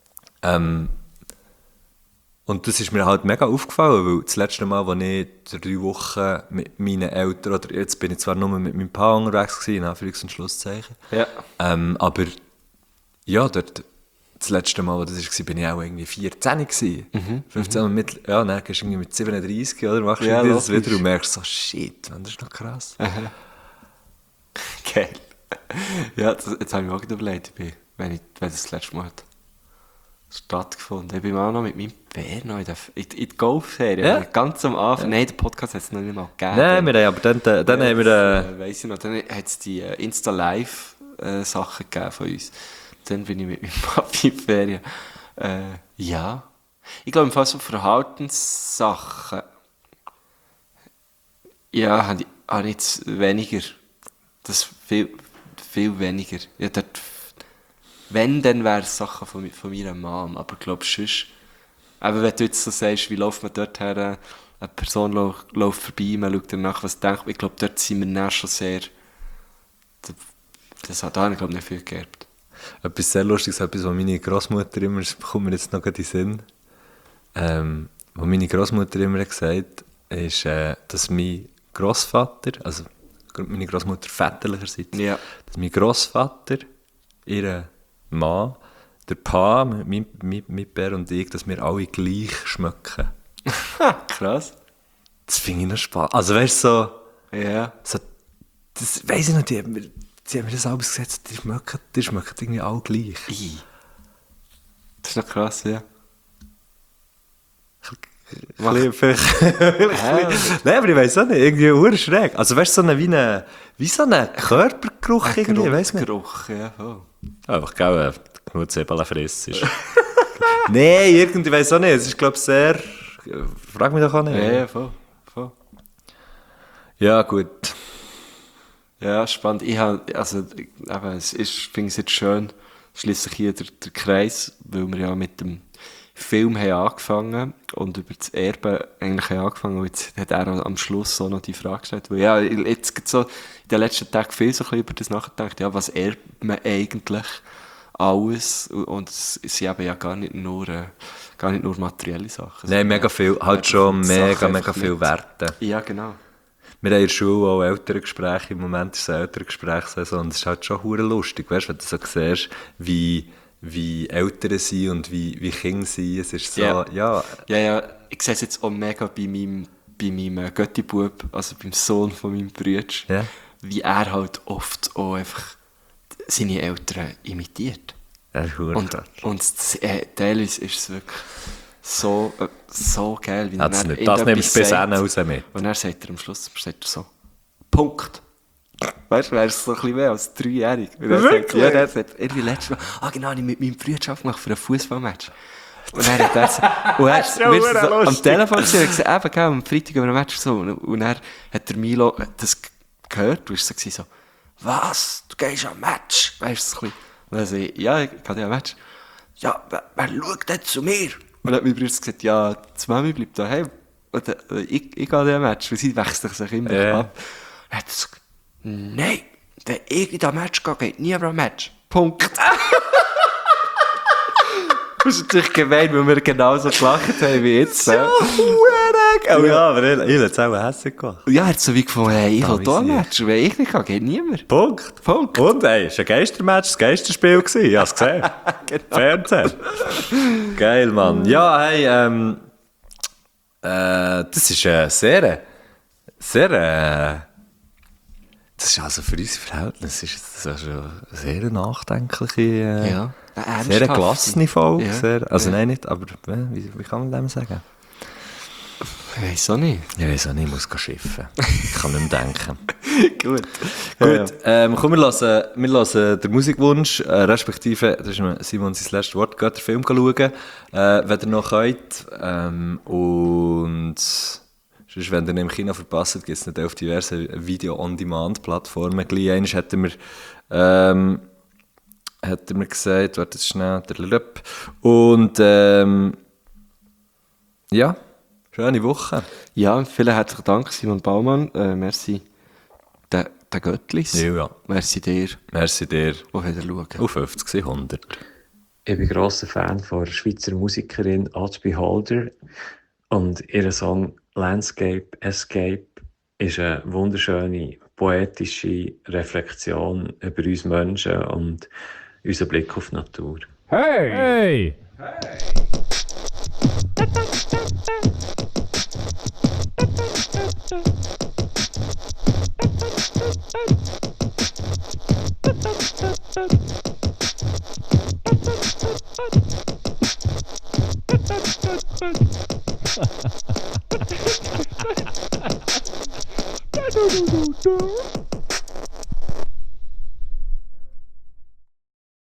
Und das ist mir halt mega aufgefallen, weil das letzte Mal, als ich 3 Wochen mit meinen Eltern, oder jetzt bin ich zwar nur mit meinem Pa unterwegs gewesen, Anführungs- und Schlusszeichen, Ja. aber ja, dort, das letzte Mal, als das war, bin ich auch irgendwie 14 gewesen. 15 und dann gehst du irgendwie mit 37, oder? Machst du das wieder und merkst so, shit, man, das ist noch krass. Geil. Ja, jetzt habe ich mir auch überlegt, wenn das letzte Mal hat stattgefunden. Ich bin auch noch mit meinem Bär noch in die Golfserie. Ja? Ganz am Anfang. Nein, den Podcast hat es noch nicht mal gegeben. Nein, wir haben, aber dann haben wir... Weiss ich noch, dann hat es die Insta-Live-Sachen gegeben von uns. Dann bin ich mit meinem Papi in die Ferien. Ja. Ich glaube, im Fall so Verhaltenssachen, ja, habe ich jetzt weniger. Das viel weniger. Ja, dort, wenn, dann wäre es Sachen von meiner Mom. Aber ich glaube, sonst, aber wenn du jetzt so sagst, wie läuft man dort her, eine Person läuft vorbei, man schaut danach, was denkt, ich glaube, dort sind wir dann schon sehr, da habe ich glaube nicht viel geerbt. Etwas sehr Lustiges, etwas, was meine Großmutter immer, das kommt mir jetzt noch in den Sinn, was meine Großmutter immer gesagt hat, ist, dass mein Großvater, also meine Großmutter väterlicherseits, Ja. dass mein Großvater, ihre Mann, der Pa, mein Bär und ich, dass wir alle gleich schmecken. Krass. Das finde ich noch spannend. Also weißt du, so, Ja. so, das weiss ich noch, die haben mir das alles gesagt, die schmecken irgendwie alle gleich. Das ist noch krass, ja. Nein, aber ich weiss auch nicht, irgendwie urschräg. Also weißt du, wie so ein Körpergeruch irgendwie, weiss man. Geruch, ja, voll. Einfach genug Zwiebeln friss ist. Nein, irgendwie weiss auch nicht, es ist glaube ich sehr... Frag mich doch auch nicht. Ja, voll. Ja, gut. Ja, spannend. Ich finde es jetzt schön, schließt sich hier der Kreis, weil wir ja mit dem Film haben angefangen und über das Erben eigentlich haben angefangen, und jetzt hat er am Schluss so noch die Frage gestellt, weil ja, jetzt gibt so in den letzten Tagen viel so ein bisschen über das nachgedacht, ja, was erbt man eigentlich alles, und es sind eben ja gar nicht nur materielle Sachen. Nein, mega viel, halt schon mega viel Werte. Ja, genau. Wir haben in der Schule auch Elterngespräche, im Moment ist es eine Elterngesprächssaison und es ist halt schon hure lustig, weißt, wenn du so siehst, wie Eltern sind und wie Kinder sind, es ist so, ja. Ja, ich sehe es jetzt auch mega bei meinem Götti-Bub, also beim Sohn von meinem Bruder, wie er halt oft auch einfach seine Eltern imitiert. Das ist hure krass. Und teilweise ist es wirklich so geil, wie Das nimmst du bis raus mit. Und dann sagt er am Schluss so, Punkt. Weißt du, wäre es so ein bisschen mehr als 3-jährig. Der sagt, irgendwie letztes Mal, genau, ich mit meinem Bruder gemacht für ein Fußballmatch. Und dann hat er wir so am Telefon gesehen und gesagt, eben, am Freitag über ein Match so. Und dann hat der Milo das gehört und war so, was? Du gehst an ein Match? Weißt du, und dann sage ich, ja, ich gehe ja ein Match. Ja, wer schaut denn zu mir? Und dann hat mein Bruder gesagt, ja, die Mami bleibt daheim. Und ich gehe an ein Match, weil sie wechselt sich immer ab. Und dann hat er gesagt, nein, wenn ich in ein Match gehe, geht nie an ein Match. Punkt. Das ist natürlich gemein, weil wir genauso gelacht haben wie jetzt. Ja, oh ja, aber ich hätte es auch hässlich gemacht. Ja, er hat so wie gefunden, hey, ich will hier ein Match. Und wenn ich nicht kann, geht niemand. Punkt. Und ey, es war ein Geistermatch, das Geisterspiel gewesen. Ich habe es gesehen. Genau. Fernsehen. Geil, Mann. Ja, hey, das ist sehr, das ist also für unsere Verhältnisse ist das schon eine sehr nachdenkliche, Ja. sehr gelassene Folge. Ja. Sehr, also nein, nicht, aber wie kann man dem sagen? Ich weiss auch nicht. Ich weiss auch nicht, ich muss schiffen. Ich kann nicht mehr denken. Gut. Komm, wir hören den Musikwunsch, respektive, das ist Simon sein letztes Wort, geht den Film schauen, wenn ihr noch könnt. Und sonst, wenn ihr ihn im Kino verpasst, gibt es nicht auf diversen Video-on-Demand-Plattformen. Gleich einmal hat er mir gesagt, warte jetzt schnell, und ja, schöne Woche. Ja, vielen herzlichen Dank, Simon Baumann. Merci den Göttlis. Ja. Merci dir. Merci dir. Auf Wiedersehen. Auf 50, 100. Ich bin grosser Fan von der Schweizer Musikerin Atsby Holder und ihr Song Landscape Escape ist eine wunderschöne poetische Reflexion über uns Menschen und unseren Blick auf die Natur. Hey! Hey!